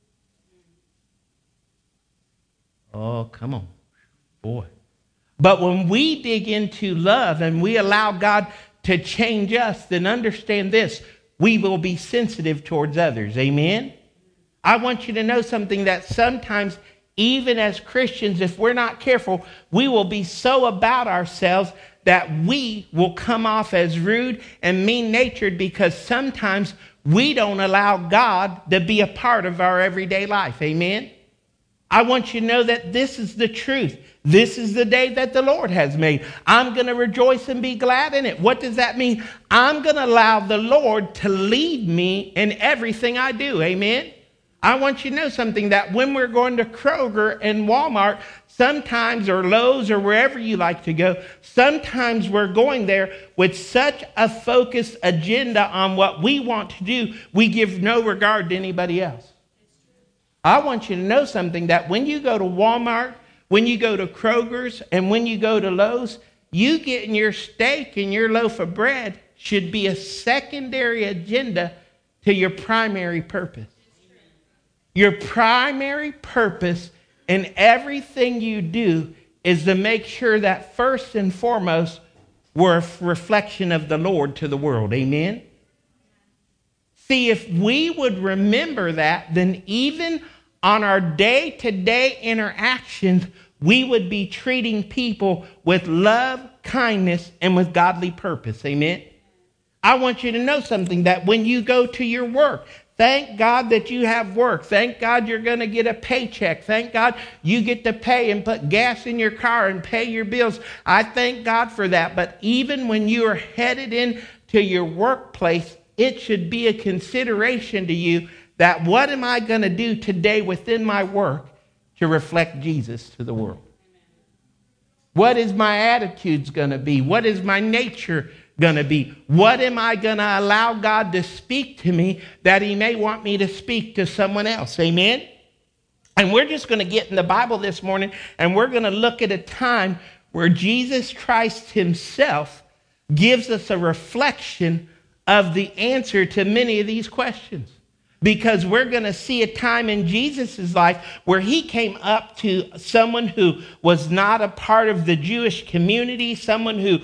Oh, come on. Boy. But when we dig into love and we allow God to change us, then understand this, we will be sensitive towards others. Amen? I want you to know something, that sometimes, even as Christians, if we're not careful, we will be so about ourselves that we will come off as rude and mean-natured, because sometimes we don't allow God to be a part of our everyday life. Amen? I want you to know that this is the truth. This is the day that the Lord has made. I'm going to rejoice and be glad in it. What does that mean? I'm going to allow the Lord to lead me in everything I do. Amen? I want you to know something, that when we're going to Kroger and Walmart, sometimes, or Lowe's, or wherever you like to go, sometimes we're going there with such a focused agenda on what we want to do, we give no regard to anybody else. I want you to know something, that when you go to Walmart, when you go to Kroger's, and when you go to Lowe's, you getting your steak and your loaf of bread should be a secondary agenda to your primary purpose. Your primary purpose in everything you do is to make sure that first and foremost, we're a reflection of the Lord to the world. Amen? See, if we would remember that, then even on our day-to-day interactions, we would be treating people with love, kindness, and with godly purpose. Amen? I want you to know something, that when you go to your work, thank God that you have work. Thank God you're going to get a paycheck. Thank God you get to pay and put gas in your car and pay your bills. I thank God for that. But even when you are headed into your workplace, it should be a consideration to you that what am I going to do today within my work to reflect Jesus to the world? What is my attitudes going to be? What is my nature going to be? What am I going to allow God to speak to me that he may want me to speak to someone else? Amen? And we're just going to get in the Bible this morning, and we're going to look at a time where Jesus Christ himself gives us a reflection of the answer to many of these questions. Because we're going to see a time in Jesus' life where he came up to someone who was not a part of the Jewish community, someone who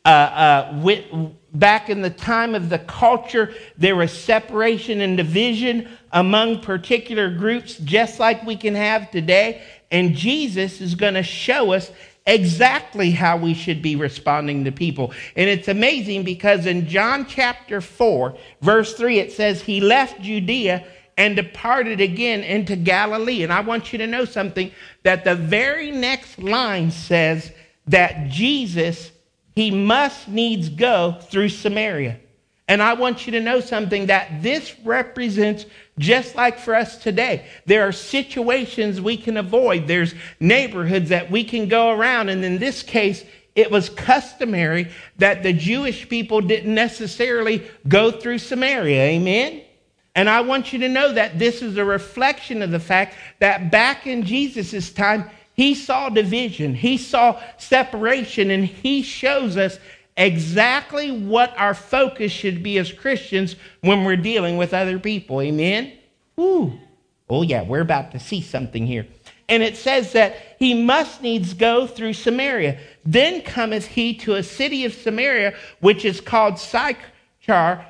back in the time of the culture, there was separation and division among particular groups, just like we can have today. And Jesus is going to show us exactly how we should be responding to people. And it's amazing because in John chapter 4, verse 3, it says, he left Judea and departed again into Galilee. And I want you to know something, that the very next line says that Jesus, he must needs go through Samaria. And I want you to know something, that this represents, just like for us today, there are situations we can avoid. There's neighborhoods that we can go around. And in this case, it was customary that the Jewish people didn't necessarily go through Samaria. Amen? And I want you to know that this is a reflection of the fact that back in Jesus' time, he saw division, he saw separation, and he shows us exactly what our focus should be as Christians when we're dealing with other people. Amen? Ooh. Oh yeah, we're about to see something here. And it says that he must needs go through Samaria. Then cometh he to a city of Samaria, which is called Sychar,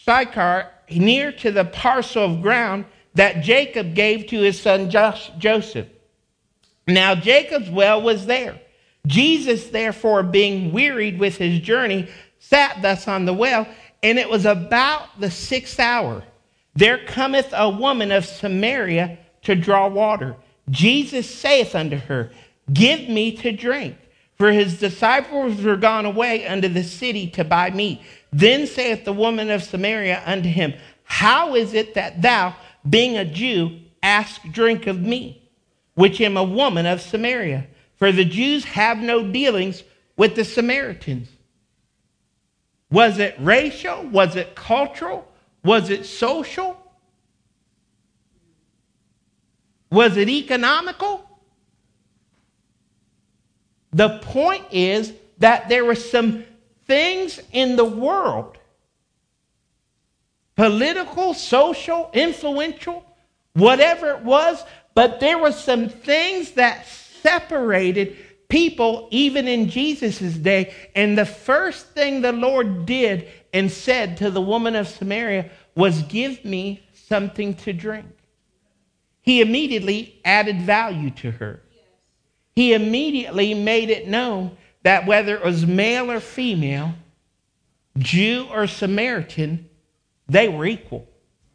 near to the parcel of ground that Jacob gave to his son Joseph. Now Jacob's well was there. Jesus, therefore, being wearied with his journey, sat thus on the well, and it was about the 6th hour. There cometh a woman of Samaria to draw water. Jesus saith unto her, give me to drink. For his disciples were gone away unto the city to buy meat. Then saith the woman of Samaria unto him, how is it that thou, being a Jew, ask drink of me, which am a woman of Samaria? For the Jews have no dealings with the Samaritans. Was it racial? Was it cultural? Was it social? Was it economical? The point is that there were some things in the world, political, social, influential, whatever it was, but there were some things that separated people even in Jesus' day. And the first thing the Lord did and said to the woman of Samaria was, give me something to drink. He immediately added value to her. He immediately made it known that whether it was male or female, Jew or Samaritan, they were equal.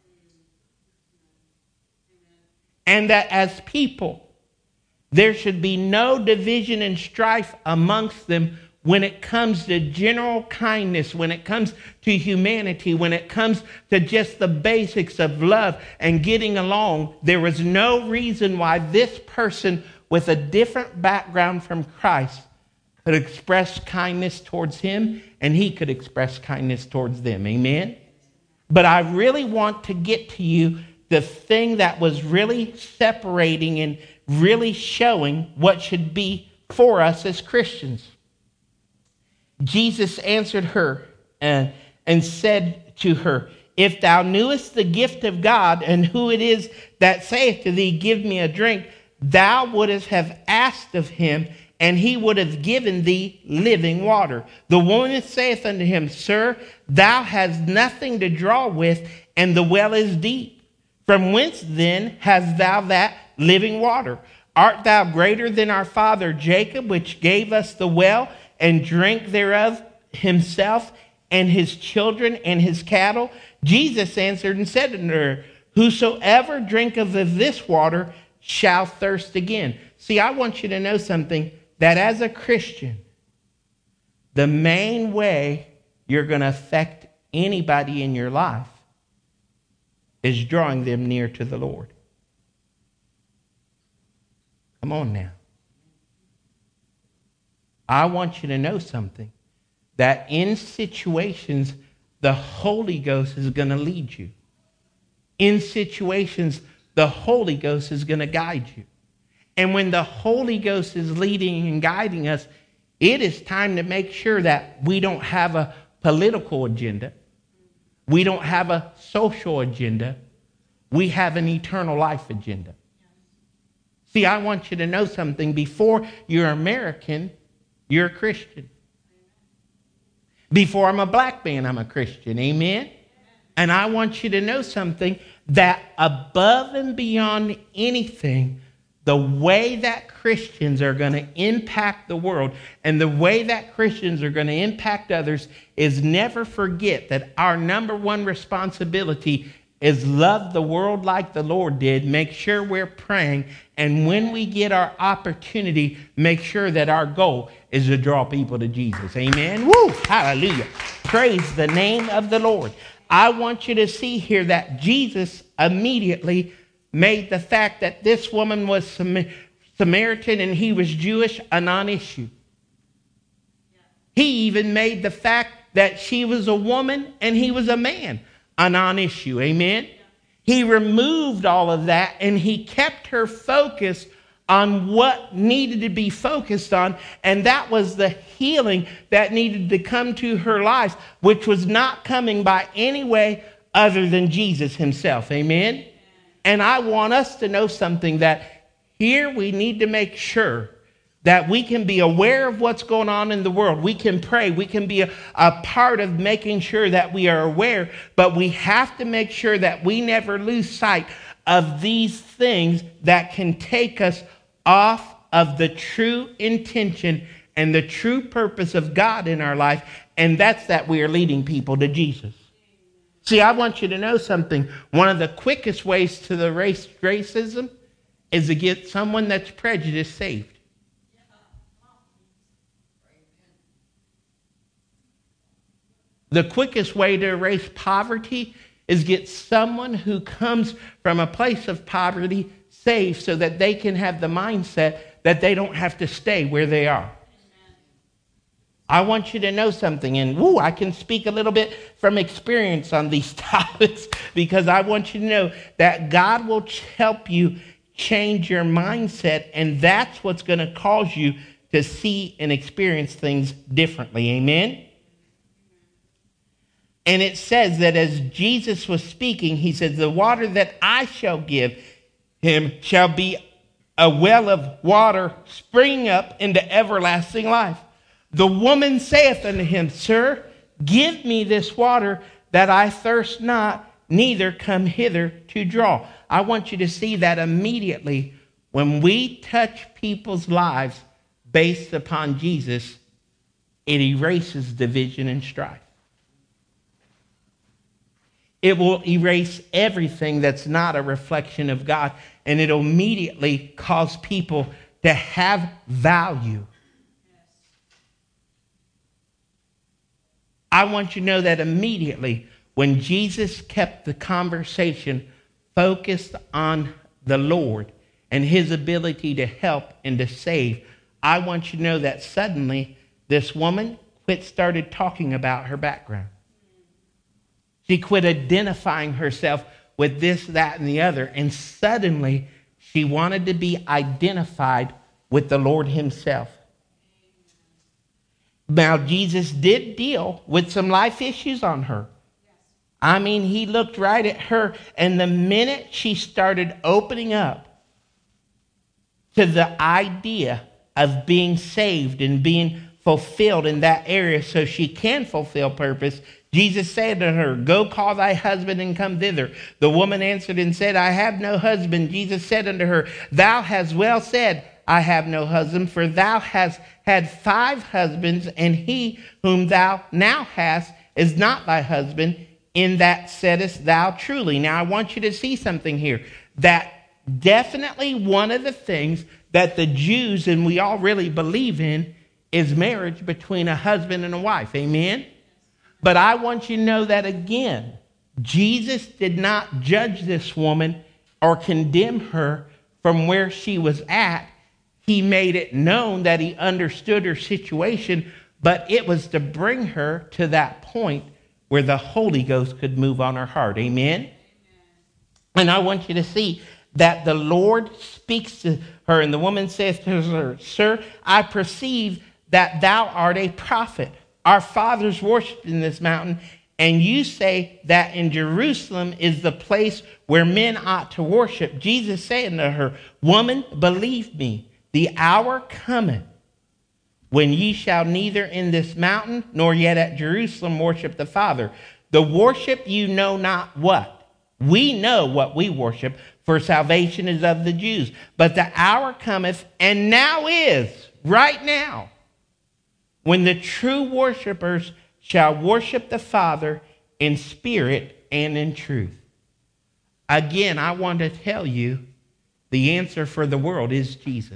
And that as people, there should be no division and strife amongst them when it comes to general kindness, when it comes to humanity, when it comes to just the basics of love and getting along. There was no reason why this person with a different background from Christ could express kindness towards him and he could express kindness towards them. Amen? But I really want to get to you the thing that was really separating and really showing what should be for us as Christians. Jesus answered her and said to her, if thou knewest the gift of God and who it is that saith to thee, give me a drink, thou wouldest have asked of him, and he would have given thee living water. The woman saith unto him, Sir, thou hast nothing to draw with, and the well is deep. From whence then hast thou that living water? Art thou greater than our father Jacob, which gave us the well, and drank thereof himself, and his children, and his cattle? Jesus answered and said unto her, Whosoever drinketh of this water shall thirst again. See, I want you to know something, that as a Christian, the main way you're going to affect anybody in your life is drawing them near to the Lord. Come on now. I want you to know something, that in situations, the Holy Ghost is going to lead you. In situations, the Holy Ghost is going to guide you. And when the Holy Ghost is leading and guiding us, it is time to make sure that we don't have a political agenda. We don't have a social agenda. We have an eternal life agenda. See, I want you to know something. Before you're American, you're a Christian. Before I'm a black man, I'm a Christian. Amen? And I want you to know something, that above and beyond anything, the way that Christians are going to impact the world and the way that Christians are going to impact others is never forget that our number one responsibility is love the world like the Lord did. Make sure we're praying. And when we get our opportunity, make sure that our goal is to draw people to Jesus. Amen. Woo! Hallelujah. Praise the name of the Lord. I want you to see here that Jesus immediately made the fact that this woman was Samaritan and he was Jewish a non-issue. He even made the fact that she was a woman and he was a man a non-issue. Amen? He removed all of that and he kept her focused on what needed to be focused on, and that was the healing that needed to come to her life, which was not coming by any way other than Jesus himself. Amen? And I want us to know something, that here we need to make sure that we can be aware of what's going on in the world. We can pray. We can be a part of making sure that we are aware, but we have to make sure that we never lose sight of these things that can take us off of the true intention and the true purpose of God in our life, and that's that we are leading people to Jesus. See, I want you to know something. One of the quickest ways to the racism is to get someone that's prejudiced saved. The quickest way to erase poverty is get someone who comes from a place of poverty saved, so that they can have the mindset that they don't have to stay where they are. I want you to know something, and I can speak a little bit from experience on these topics, because I want you to know that God will help you change your mindset, and that's what's going to cause you to see and experience things differently. Amen? And it says that as Jesus was speaking, he says, the water that I shall give him shall be a well of water springing up into everlasting life. The woman saith unto him, Sir, give me this water, that I thirst not, neither come hither to draw. I want you to see that immediately when we touch people's lives based upon Jesus, it erases division and strife. It will erase everything that's not a reflection of God, and it'll immediately cause people to have value. I want you to know that immediately when Jesus kept the conversation focused on the Lord and his ability to help and to save, I want you to know that suddenly this woman started talking about her background. She quit identifying herself with this, that, and the other, and suddenly she wanted to be identified with the Lord himself. Now, Jesus did deal with some life issues on her. I mean, he looked right at her, and the minute she started opening up to the idea of being saved and being fulfilled in that area so she can fulfill purpose, Jesus said to her, "Go call thy husband and come thither." The woman answered and said, "I have no husband." Jesus said unto her, "Thou hast well said, I have no husband, for thou hast had 5 husbands, and he whom thou now hast is not thy husband. In that saidest thou truly." Now I want you to see something here. That definitely one of the things that the Jews, and we all really believe in, is marriage between a husband and a wife. Amen? But I want you to know that again, Jesus did not judge this woman or condemn her from where she was at. He made it known that he understood her situation, but it was to bring her to that point where the Holy Ghost could move on her heart. Amen? And I want you to see that the Lord speaks to her, and the woman says to her, "Sir, I perceive that thou art a prophet. Our fathers worshipped in this mountain, and you say that in Jerusalem is the place where men ought to worship." Jesus said to her, "Woman, believe me, the hour cometh when ye shall neither in this mountain nor yet at Jerusalem worship the Father. The worship you know not what. We know what we worship, for salvation is of the Jews. But the hour cometh, and now is, right now, when the true worshipers shall worship the Father in spirit and in truth." Again, I want to tell you the answer for the world is Jesus.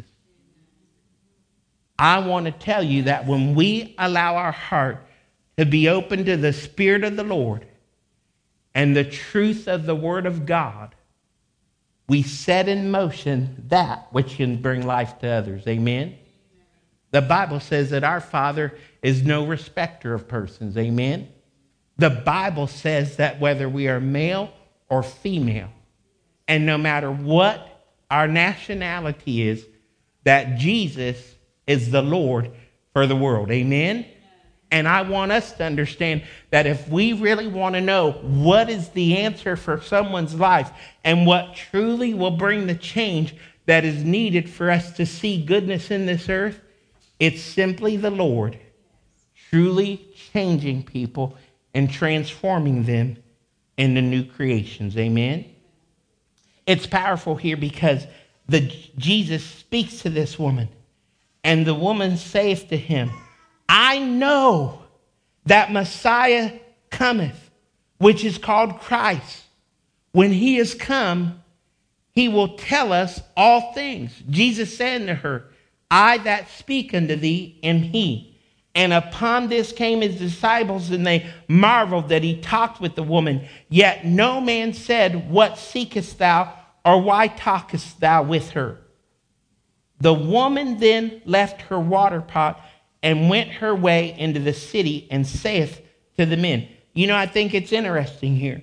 I want to tell you that when we allow our heart to be open to the Spirit of the Lord and the truth of the Word of God, we set in motion that which can bring life to others. Amen? The Bible says that our Father is no respecter of persons. Amen? The Bible says that whether we are male or female, and no matter what our nationality is, that Jesus is the Lord for the world. Amen? And I want us to understand that if we really want to know what is the answer for someone's life and what truly will bring the change that is needed for us to see goodness in this earth, it's simply the Lord truly changing people and transforming them into new creations. Amen? It's powerful here because Jesus speaks to this woman, and the woman saith to him, "I know that Messiah cometh, which is called Christ. When he is come, he will tell us all things." Jesus said to her, "I that speak unto thee am he." And upon this came his disciples, and they marveled that he talked with the woman. Yet no man said, "What seekest thou?" or "Why talkest thou with her?" The woman then left her water pot and went her way into the city and saith to the men. You know, I think it's interesting here,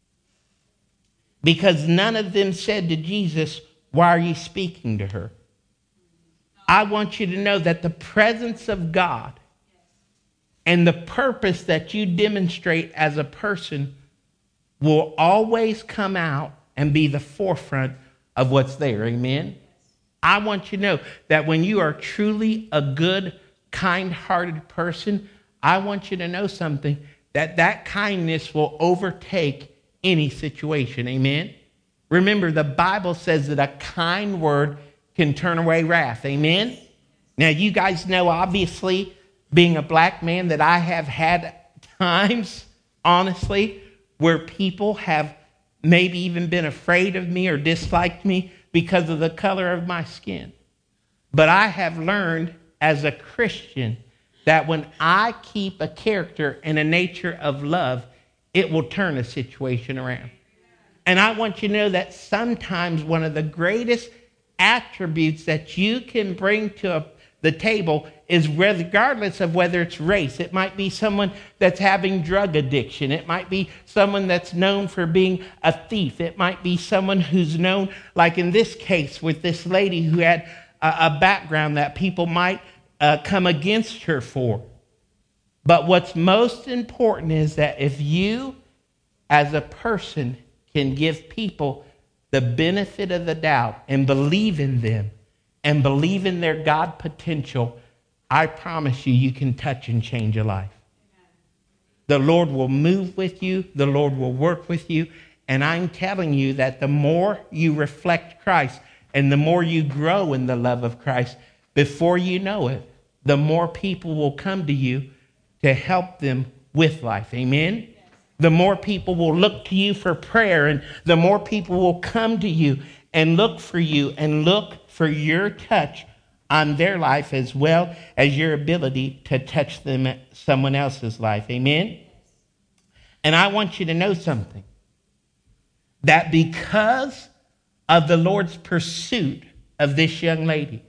because none of them said to Jesus, "Why are you speaking to her?" I want you to know that the presence of God and the purpose that you demonstrate as a person will always come out and be the forefront of what's there. Amen? I want you to know that when you are truly a good, kind-hearted person, I want you to know something, that kindness will overtake any situation. Amen? Remember, the Bible says that a kind word can turn away wrath. Amen? Now, you guys know, obviously, being a black man, that I have had times, honestly, where people have maybe even been afraid of me or disliked me because of the color of my skin. But I have learned as a Christian that when I keep a character and a nature of love, it will turn a situation around. And I want you to know that sometimes one of the greatest attributes that you can bring to the table is, regardless of whether it's race. It might be someone that's having drug addiction. It might be someone that's known for being a thief. It might be someone who's known, like in this case with this lady who had a background that people might come against her for. But what's most important is that if you, as a person, can give people the benefit of the doubt and believe in them, and believe in their God potential, I promise you, you can touch and change a life. The Lord will move with you. The Lord will work with you. And I'm telling you that the more you reflect Christ and the more you grow in the love of Christ, before you know it, the more people will come to you to help them with life. Amen? The more people will look to you for prayer, and the more people will come to you and look for you and look for your touch on their life as well as your ability to touch them at someone else's life. Amen? And I want you to know something. That because of the Lord's pursuit of this young lady,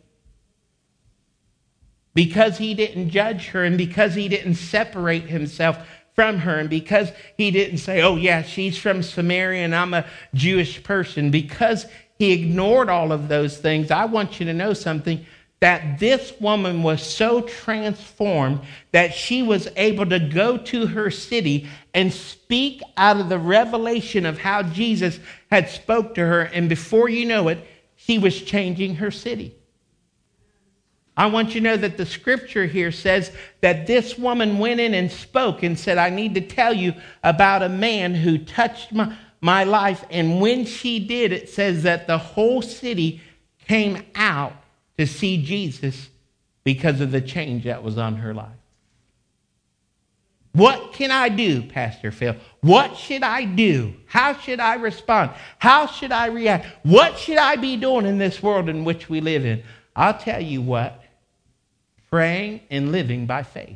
because he didn't judge her and because he didn't separate himself from her and because he didn't say, oh yeah, she's from Samaria and I'm a Jewish person, because he ignored all of those things, I want you to know something, that this woman was so transformed that she was able to go to her city and speak out of the revelation of how Jesus had spoke to her. And before you know it, she was changing her city. I want you to know that the scripture here says that this woman went in and spoke and said, I need to tell you about a man who touched my life. And when she did, it says that the whole city came out to see Jesus because of the change that was on her life. What can I do, Pastor Phil? What should I do? How should I respond? How should I react? What should I be doing in this world in which we live in? I'll tell you what, praying and living by faith.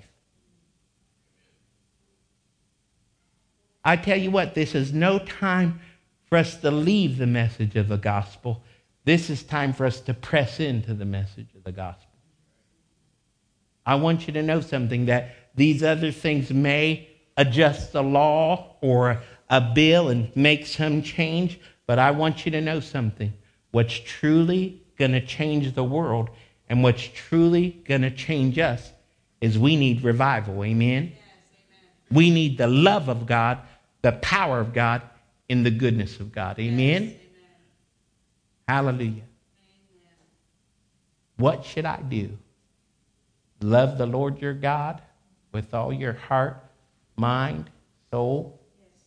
I tell you what, this is no time for us to leave the message of the gospel. This is time for us to press into the message of the gospel. I want you to know something, that these other things may adjust the law or a bill and make some change, but I want you to know something. What's truly going to change the world and what's truly going to change us is we need revival. Amen? Yes, amen. We need the love of God, the power of God, and the goodness of God. Amen? Yes, amen. Hallelujah. Amen. What should I do? Love the Lord your God with all your heart, mind, soul,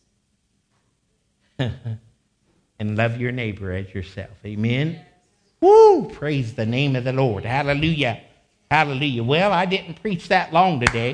yes. And love your neighbor as yourself. Amen? Yes. Woo! Praise the name of the Lord. Hallelujah. Hallelujah. Well, I didn't preach that long today.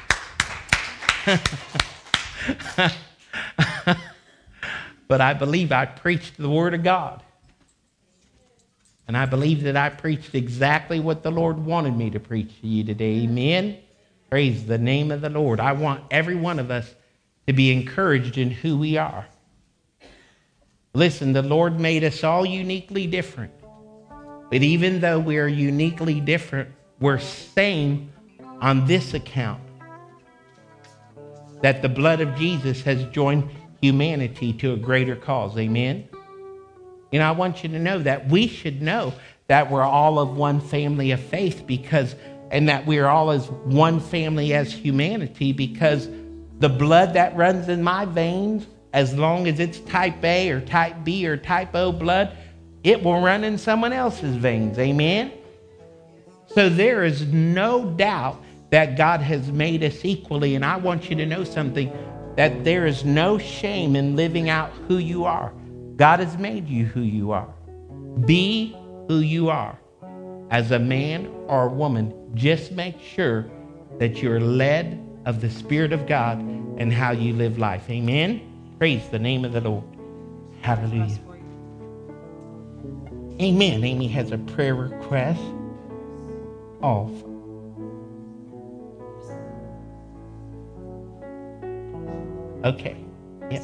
But I believe I preached the Word of God. And I believe that I preached exactly what the Lord wanted me to preach to you today. Amen? Praise the name of the Lord. I want every one of us to be encouraged in who we are. Listen, the Lord made us all uniquely different. But even though we are uniquely different, we're same on this account, that the blood of Jesus has joined humanity to a greater cause. Amen? And I want you to know that we should know that we're all of one family of faith, and that we're all as one family as humanity, because the blood that runs in my veins, as long as it's type A or type B or type O blood, it will run in someone else's veins. Amen? So there is no doubt that God has made us equally. And I want you to know something, that there is no shame in living out who you are. God has made you who you are. Be who you are. As a man or a woman, just make sure that you're led of the Spirit of God and how you live life. Amen? Praise the name of the Lord. Hallelujah. Amen. Amy has a prayer request. Off. Okay. Yeah.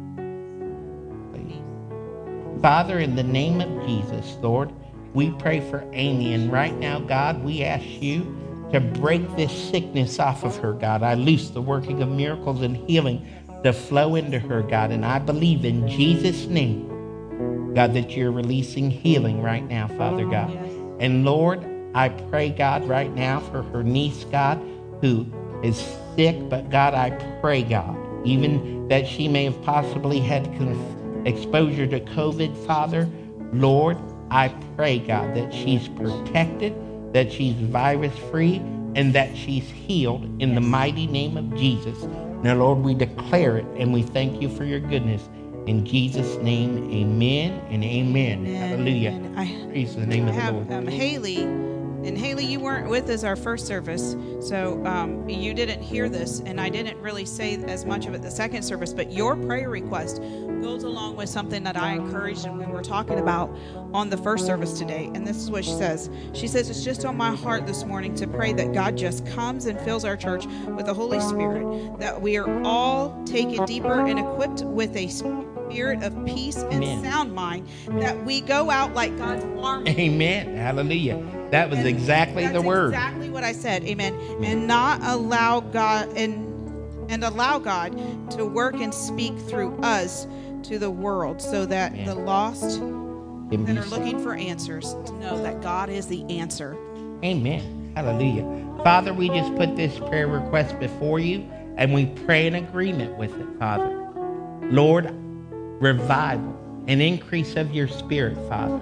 Father, in the name of Jesus, Lord, we pray for Amy. And right now, God, we ask you to break this sickness off of her, God. I loose the working of miracles and healing to flow into her, God. And I believe in Jesus' name, God, that you're releasing healing right now, Father God. And Lord, I pray, God, right now for her niece, God, who is sick. But God, I pray, God, even that she may have possibly had exposure to COVID, Father, Lord, I pray, God, that she's protected, that she's virus-free, and that she's healed in the mighty name of Jesus. Now, Lord, we declare it, and we thank you for your goodness. In Jesus' name, amen and amen. Hallelujah. And Praise the name I of the have Lord. Haley. And Haley, you weren't with us our first service, so you didn't hear this, and I didn't really say as much of it the second service, but your prayer request goes along with something that I encouraged and we were talking about on the first service today. And this is what she says. She says, it's just on my heart this morning to pray that God just comes and fills our church with the Holy Spirit, that we are all taken deeper and equipped with a spirit of peace and Amen. sound mind, that we go out like God's army. Amen. Hallelujah. That was exactly the word. That's exactly what I said. Amen. And not allow God and allow God to work and speak through us to the world, so that Amen. the lost Can that be are looking for answers to know that God is the answer. Amen. Hallelujah. Father, we just put this prayer request before you, and we pray in agreement with it, Father. Lord, revival, an increase of your spirit, Father.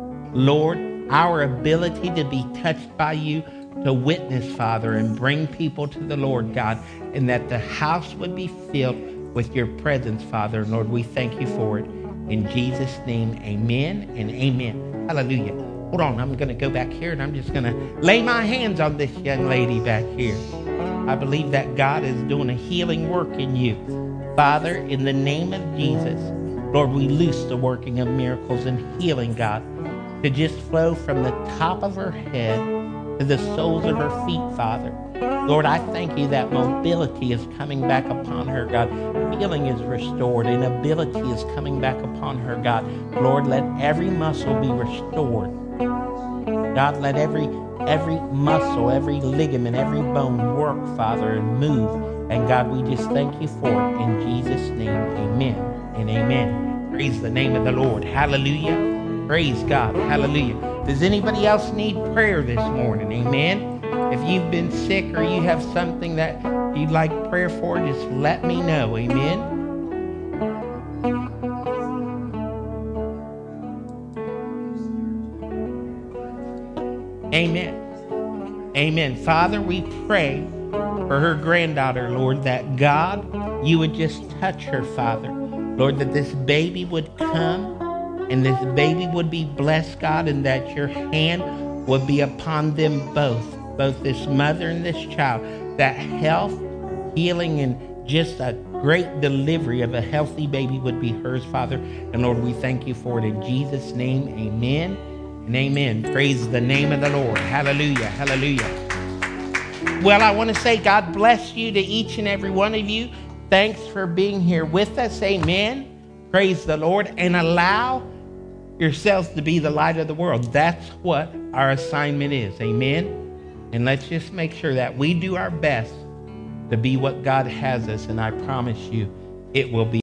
Lord, our ability to be touched by you, to witness, Father, and bring people to the Lord, God, and that the house would be filled with your presence, Father. Lord, we thank you for it. In Jesus' name, amen and amen. Hallelujah. Hold on, I'm going to go back here, and I'm just going to lay my hands on this young lady back here. I believe that God is doing a healing work in you. Father, in the name of Jesus, Lord, we loose the working of miracles and healing, God, to just flow from the top of her head to the soles of her feet, Father. Lord, I thank you that mobility is coming back upon her, God. Healing is restored and ability is coming back upon her, God. Lord, let every muscle be restored. God, let every muscle, every ligament, every bone work, Father, and move. And God, we just thank you for it. In Jesus' name, amen and amen. Praise the name of the Lord. Hallelujah. Praise God. Hallelujah. Does anybody else need prayer this morning? Amen. If you've been sick or you have something that you'd like prayer for, just let me know. Amen. Amen. Amen. Father, we pray for her granddaughter, Lord, that God, you would just touch her, Father. Lord, that this baby would come and this baby would be blessed, God, and that your hand would be upon them both this mother and this child, that health, healing, and just a great delivery of a healthy baby would be hers, Father. And Lord, we thank you for it in Jesus' name. Amen and amen. Praise the name of the Lord. Hallelujah. Hallelujah. Well, I want to say God bless you to each and every one of you. Thanks for being here with us. Amen. Praise the Lord. And allow yourselves to be the light of the world. That's what our assignment is. Amen. And let's just make sure that we do our best to be what God has us. And I promise you, it will be